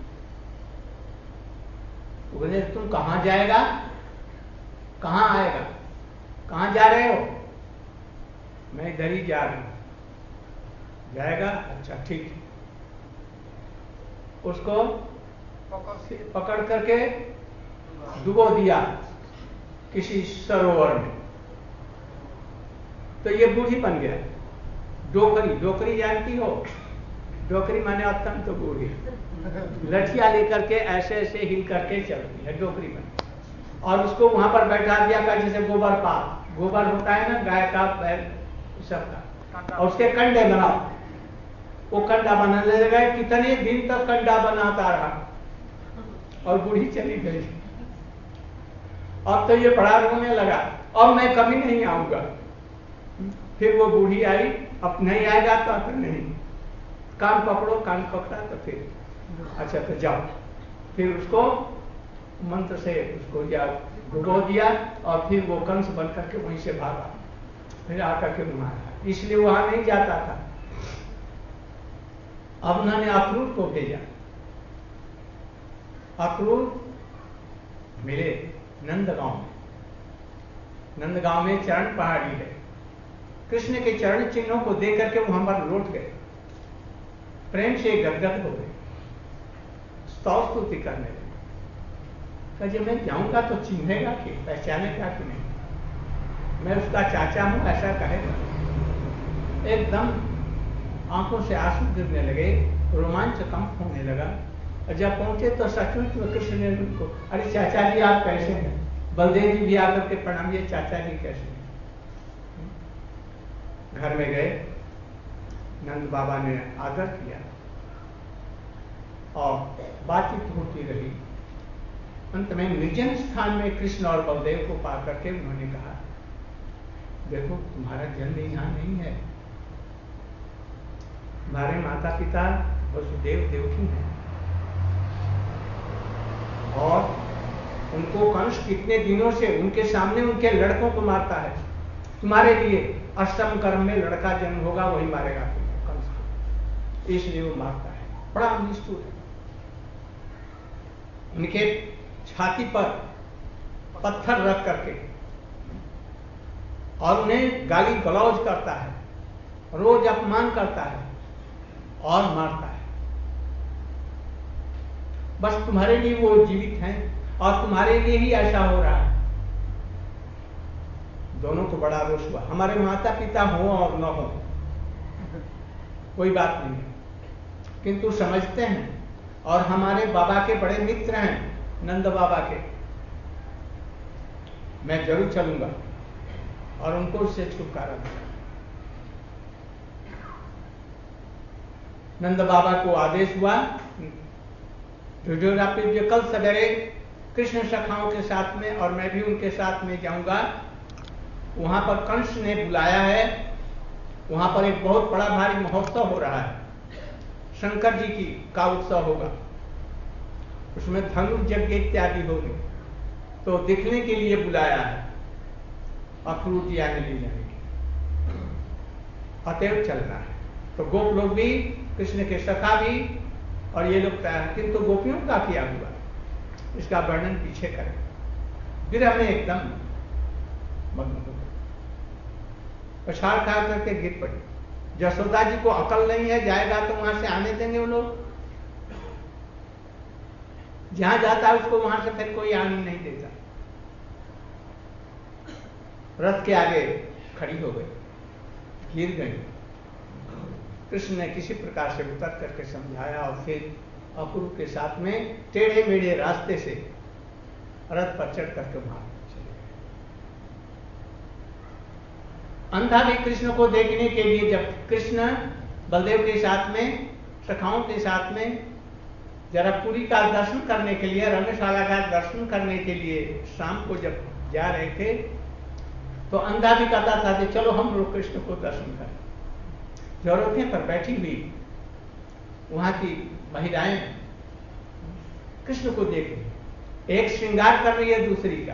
बोले तुम कहां जाएगा, कहां आएगा, कहां जा रहे हो? मैं इधर ही जा रहा हूं। जाएगा? अच्छा ठीक है। उसको पकड़ करके डुबो दिया किसी सरोवर में, तो ये बूढ़ी बन गया। डोकरी, डोकरी जानती हो? डोकरी माने अत्यंत तो बूढ़ी, लठिया लेकर के ऐसे ऐसे हिल करके चलती है, डोकरी बन। और उसको वहां पर बैठा दिया का, जैसे गोबर पात, गोबर होता है ना गाय का, बैल सबका, और उसके कंडे बनाओ। वो कंडा बनाने लगा, कितने दिन तक कंडा बनाता रहा और बूढ़ी चली गई। अब तो ये बड़ा रोने लगा, अब मैं कभी नहीं आऊंगा। फिर वो बूढ़ी आई, अब नहीं आएगा तो नहीं, कान पकड़ो, कान पकड़ा तो फिर अच्छा तो जाओ। फिर उसको मंत्र से उसको डुबो दिया और फिर वो कंस बन करके वहीं से भागा, फिर आकर के मारा। इसलिए वहां नहीं जाता था। अब उन्होंने अक्रूर को भेजा। अक्रूर मिले नंदगांव में। नंदगांव में चरण पहाड़ी है। कृष्ण के चरण चिन्हों को देख करके वहां पर लौट गए, प्रेम से गदगद हो गए, स्तव स्तुति करने लगे। जब मैं जाऊंगा तो चिन्हेगा कि पहचानेगा कि नहीं, मैं उसका चाचा हूं ऐसा कहेगा। एकदम आंखों से आंसू गिरने लगे, रोमांच कंप होने लगा। और जब पहुंचे तो सचमुच में कृष्ण ने उनको, अरे चाचा जी आप कैसे हैं? बलदेव जी भी आकर के प्रणाम, ये चाचा जी कैसे हैं? घर में गए, नंद बाबा ने आदर किया और बातचीत होती रही। अंत में निर्जन स्थान में कृष्ण और बलदेव को पा करके उन्होंने कहा, देखो तुम्हारा जन्म यहाँ नहीं है, हमारे माता पिता वसुदेव देवकी हैं और उनको कंस कितने दिनों से उनके सामने उनके लड़कों को मारता है। तुम्हारे लिए अष्टम कर्म में लड़का जन्म होगा, वही मारेगा तुमको, कंस को, इसलिए वो मारता है। बड़ा निष्ठुर है। उनके छाती पर पत्थर रख करके और उन्हें गाली गलौज करता है, रोज अपमान करता है और मारता है। बस तुम्हारे लिए वो जीवित हैं और तुम्हारे लिए ही ऐसा हो रहा है। दोनों को बड़ा रोष हुआ। हमारे माता पिता हो और न हो कोई बात नहीं है, किंतु समझते हैं और हमारे बाबा के बड़े मित्र हैं, नंद बाबा के, मैं जरूर चलूंगा और उनको उससे छुटकारा दूंगा। नंद बाबा को आदेश हुआ, जो कल सवेरे कृष्ण सखाओं के साथ में और मैं भी उनके साथ में जाऊंगा। वहां पर कंस ने बुलाया है, वहां पर एक बहुत बड़ा भारी महोत्सव हो रहा है, शंकर जी की का उत्सव होगा, उसमें धनुष यज्ञ इत्यादि होंगे, तो दिखने के लिए बुलाया है अक्रूर जी आने ले जाने के, अतएव चलना है। तो गोप लोग भी, कृष्ण के सखा भी और ये लोग तैयार हैं। किंतु गोपियों का किया हुआ इसका वर्णन पीछे करें। विरह में एकदम मग्न हो गए, पछाड़ खा करके गिर पड़े। यशोदा जी को अकल नहीं है, जाएगा तो वहां से आने देंगे वो लोग? जहां जाता है उसको वहां से फिर कोई आने नहीं देता। रथ के आगे खड़ी हो गई, गिर गई। कृष्ण ने किसी प्रकार से उतर करके समझाया और फिर अक्रूर के साथ में टेढ़े मेढ़े रास्ते से रथ पर चढ़ करके वहां चले गए। अंधा भी कृष्ण को देखने के लिए, जब कृष्ण बलदेव के साथ में, सखाओं के साथ में जरा पुरी का दर्शन करने के लिए, रंगशाला का दर्शन करने के लिए शाम को जब जा रहे थे, तो अंधा भी कहता था कि चलो हम लोग कृष्ण को दर्शन करें। जौरथें पर बैठी हुई वहां की महिलाएं कृष्ण को देख रही, एक श्रृंगार कर रही है दूसरी का,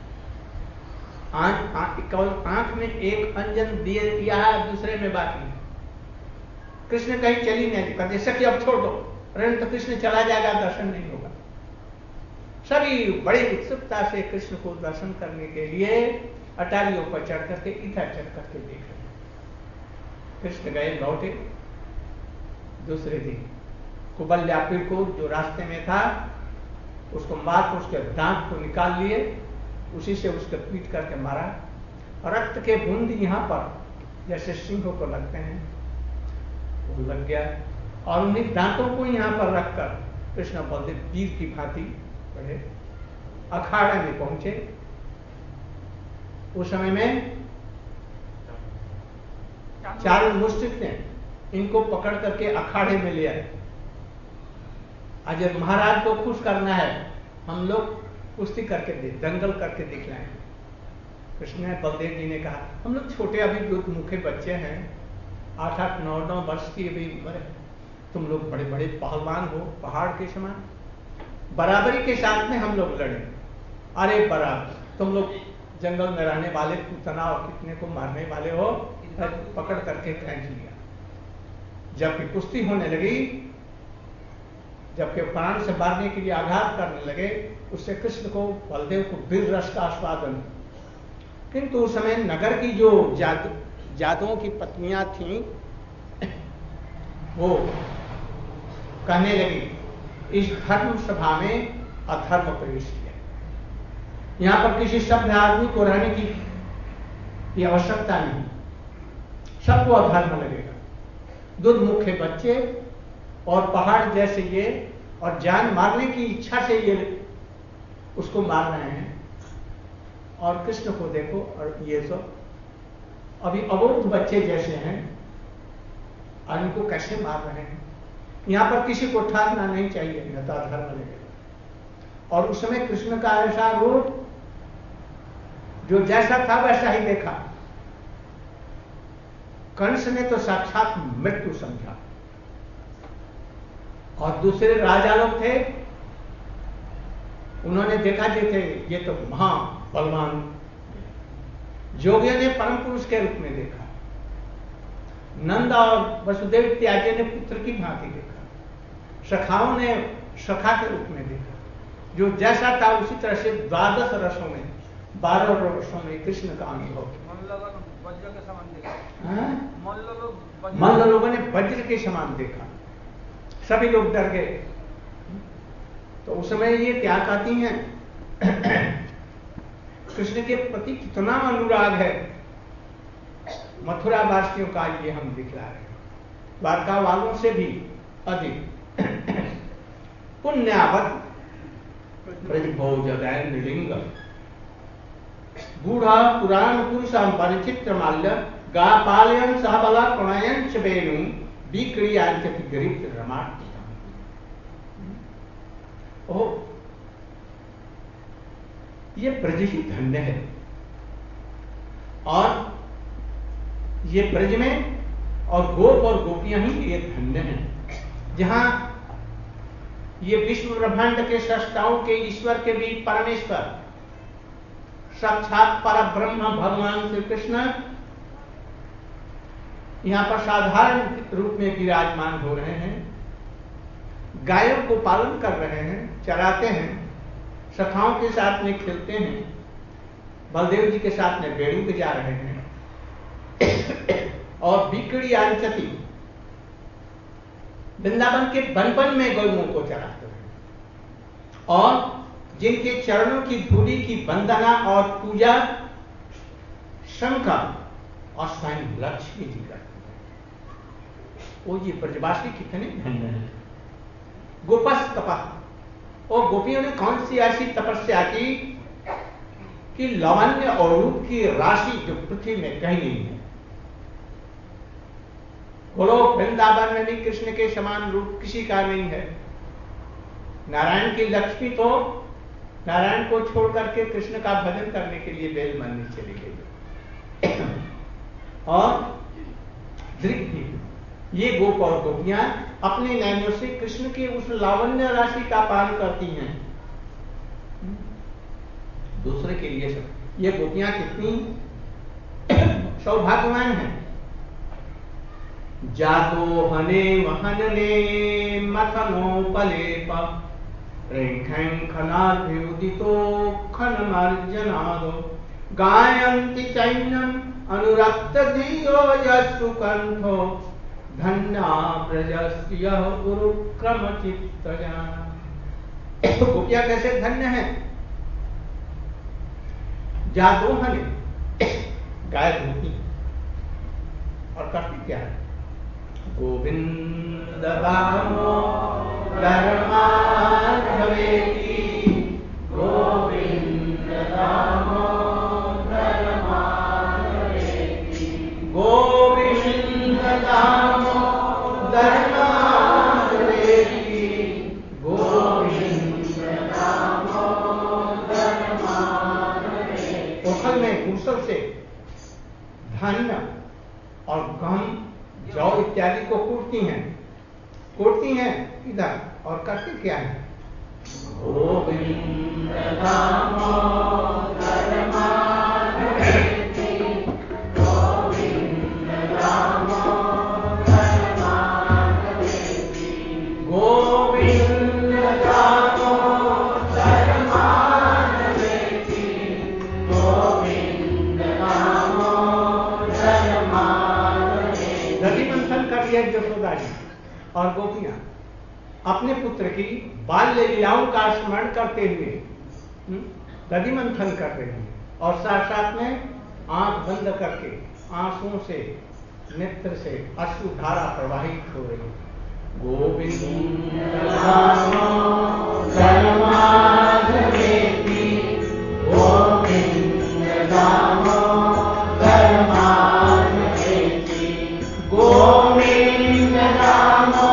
केवल आंख में एक अंजन दिया है, दूसरे में बाकी है। कृष्ण कहीं चली नहीं, कहते सखी अब छोड़ दो, तो कृष्ण चला जाएगा, दर्शन नहीं होगा। सभी बड़ी उत्सुकता से कृष्ण को दर्शन करने के लिए अटारियों पर चढ़ करके, इधर चढ़ करके देख रहे। कृष्ण गए, लौटे। दूसरे दिन कुबल्यापीड़ को जो रास्ते में था उसको मार कर उसके दांत को निकाल लिए, उसी से उसके पीट करके मारा। रक्त के बूंद यहां पर जैसे सिंहों को लगते हैं वो लग गया, और उन्हीं दांतों को यहां पर रखकर कृष्ण बलदेव वीर की भांति बढ़े, अखाड़े में पहुंचे। उस समय में चारों मुश्रिक ने इनको पकड़ करके अखाड़े में ले आए। आज महाराज को खुश करना है, हम लोग कुश्ती करके दंगल करके दिखलाएं। कृष्ण ने, बलदेव जी ने कहा हम लोग छोटे अभी दूध मुखे बच्चे हैं, 8-8, 9-9 वर्ष की अभी उम्र है, तुम लोग बड़े बड़े पहलवान हो, पहाड़ के समान, बराबरी के साथ में हम लोग लड़े। अरे बराबर, तुम लोग जंगल में रहने वाले पूतना और कितने को मारने वाले हो, पकड़ करके फेंक लिया। जबकि कुश्ती होने लगी, जबकि प्राण से मारने के लिए आघात करने लगे, उससे कृष्ण को, बलदेव को वीर रस का आस्वादन। किंतु उस समय नगर की जो जादुओं की पत्नियां थीं, वो कहने लगी इस धर्म सभा में अधर्म प्रवेश किया, यहां पर किसी सभ्य आदमी को रहने की आवश्यकता नहीं, सबको अधर्म लगेगा। दूध मुखे बच्चे और पहाड़ जैसे ये, और जान मारने की इच्छा से ये उसको मार रहे हैं, और कृष्ण को देखो, और ये सब अभी अबोध बच्चे जैसे हैं, और इनको कैसे मार रहे हैं। यहां पर किसी को ठहरना नहीं चाहिए, न तो अधर्म लगेगा। और उस समय कृष्ण का ऐसा रूप, जो जैसा था वैसा ही देखा। कंस ने तो साक्षात मृत्यु समझा, और दूसरे राजा लोग थे, उन्होंने देखा जैसे ये तो महा बलवान। जोगियों ने परम पुरुष के रूप में देखा, नंद और वसुदेव इत्यादि ने पुत्र की भांति देखा, सखाओं ने सखा के रूप में देखा। जो जैसा था उसी तरह से 12 रसों में, 12 रसों में कृष्ण का अनुभव। वज्र के समान देखा, मल्ल लोगों ने वज्र के समान देखा, सभी लोग डर गए। तो उस समय ये क्या कहती हैं, कृष्ण के प्रति कितना अनुराग है मथुरा वासियों का, ये हम दिखला रहे हैं। द्वारका वालों से भी अधिक पुण्यावत ब्रजभोजगै नृलिंग बूढ़ा पुराण पुरुषां परिचित्र माल्य गा पालयन सहबला प्रणयन च वेणु विक्रियांचति गरीब रमाट। ओह, ये ब्रज ही धन्य है। और ये ब्रज में और गोप और गोपियां ही ये धन्य हैं, जहां ये विश्व ब्रह्मांड के सृष्टाओं के ईश्वर के भी परमेश्वर साक्षात पर ब्रह्म भगवान श्री कृष्ण यहां पर साधारण रूप में विराजमान हो रहे हैं, गायों को पालन कर रहे हैं, चराते हैं, सखाओं के साथ में खेलते हैं, बलदेव जी के साथ में बेड़ू बजा रहे हैं और बिकड़ी आंचती वृंदावन के बनपन में गौओं को चराते हैं और जिनके चरणों की धूलि की वंदना और पूजा शंकर और स्वयं लक्ष्मी जी करते हैं। वो ये ब्रजवासी कितने धन्य हैं। गोपस तपः, और गोपियों ने कौन सी ऐसी तपस्या की कि लावण्य और रूप की राशि जो पृथ्वी में कहीं नहीं है। गोलोक वृंदावन में भी कृष्ण के समान रूप किसी का नहीं है। नारायण की लक्ष्मी तो नारायण को छोड़ करके कृष्ण का भजन करने के लिए बेल मन में चली गई। और दृग्धि ये गोप और गोपियां अपने नैनों से कृष्ण की उस लावण्य राशि का पान करती हैं दूसरे के लिए सब। ये गोपियां कितनी सौभाग्यवान हैं। जातो हने वहनने मथनोपलेप खनाभिउदितो खनमार्जनादो गायन्ति चैनम अनुरक्त धियो यस्तु कंठो धन्या ब्रजस्य उरुक्रम चित्तया। गोपियां कैसे धन्य हैं। जादोहने गाय धोती और करती क्या है। गोविंद दामो धर्माधवेति गोविंद दामो धर्माधवेति गोविंद दामो धर्माधवेति गोविंद दामो धर्माधवेति। ओखल में मूसल से धान्य और गम जौ इत्यादि को कूटती हैं इधर और करते क्या है। गोविंद दामो धर्माधवेति गोविंद दामो धर्माधवेति गोविंद दामो धर्माधवेति गोविंद दामो धर्माधवेति। दधि मंथन कर लिया यशोदा जी और गोपियां अपने पुत्र की बाल्य लीलाओं का स्मरण करते हुए दधि मंथन कर रही हैं और साथ साथ में आंख बंद करके आंसुओं से नेत्र से अश्रुधारा प्रवाहित हो रही है। गोविंद दामो धर्माधवेति गोविंद दामो धर्माधवेति गोविंद दामो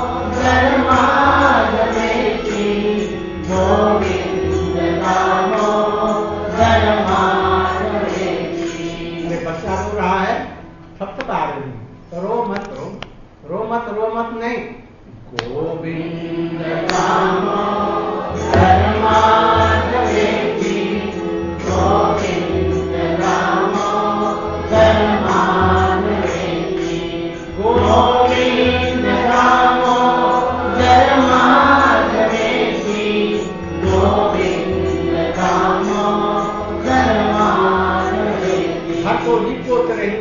धर्माधवेति गोविंद दामो धर्माधवेति। बच्चा रो रहा है थपथपा रही तो रो मत नहीं। गोविंद दामो धर्माधवेति गोविंद दामो धर्माधवेति गोविंद दामो धर्माधवेति गोविंद दामो धर्माधवेति। घर को लिपोत रही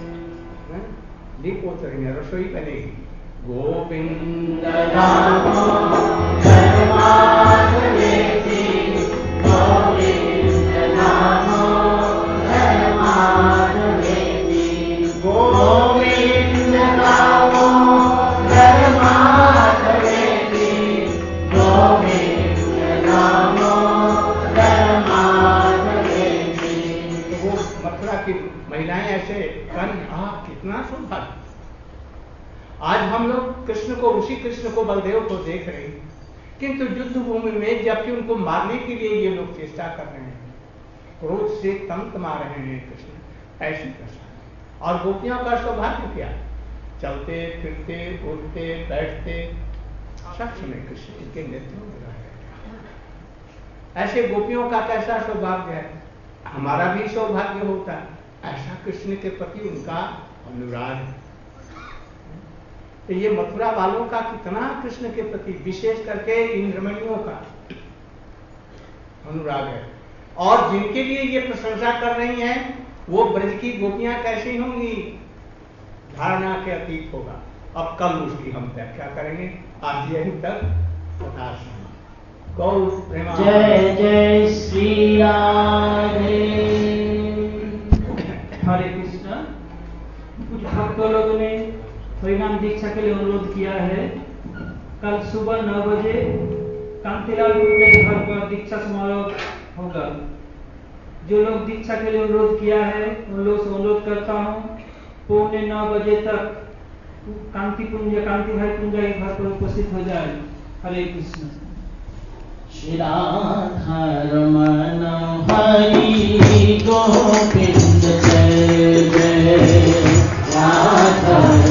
हैं, रसोई बनेगी। गोविंद दामो धर्माधवेति गोविंद दामो धर्माधवेति गोविंद दामो धर्माधवेति गोविंद दामो धर्माधवेति। तो वो मथुरा की महिलाएं ऐसे कितना सौभाग्य। आज हम लोग कृष्ण को, उसी कृष्ण को, बलदेव को देख रहे हैं, किंतु युद्ध भूमि में जबकि उनको मारने के लिए ये लोग चेष्टा कर रहे हैं क्रोध से तमतमा रहे हैं कृष्ण, ऐसी दशा। और गोपियों का सौभाग्य क्या, चलते फिरते उठते बैठते सब समय कृष्ण के नेतृत्व में रहे। ऐसे गोपियों का कैसा सौभाग्य है, हमारा भी सौभाग्य होता है। ऐसा कृष्ण के प्रति उनका अनुराग है। तो ये मथुरा वालों का कितना कृष्ण के प्रति, विशेष करके इन रमणियों का अनुराग है। और जिनके लिए ये प्रशंसा कर रही हैं, वो ब्रज की गोपियां कैसी होंगी, धारणा के अतीत होगा। अब कल उसकी हम व्याख्या करेंगे। आज यहीं तक बता। गौ प्रेमा। जय जय श्री राधे। हरे कृष्ण। कुछ भक्तों लोगों ने हरिनाम दीक्षा के लिए अनुरोध किया है। कल सुबह 9 बजे कांतिलाल के घर पर दीक्षा समारोह होगा। जो लोग दीक्षा के लिए अनुरोध किया है उन लोगों से अनुरोध करता हूँ 9:15 बजे तक कांति भाई कुंजा के घर पर उपस्थित हो जाए। हरे कृष्ण। श्री राधा रमण हरि गोविंद जय जय राधा।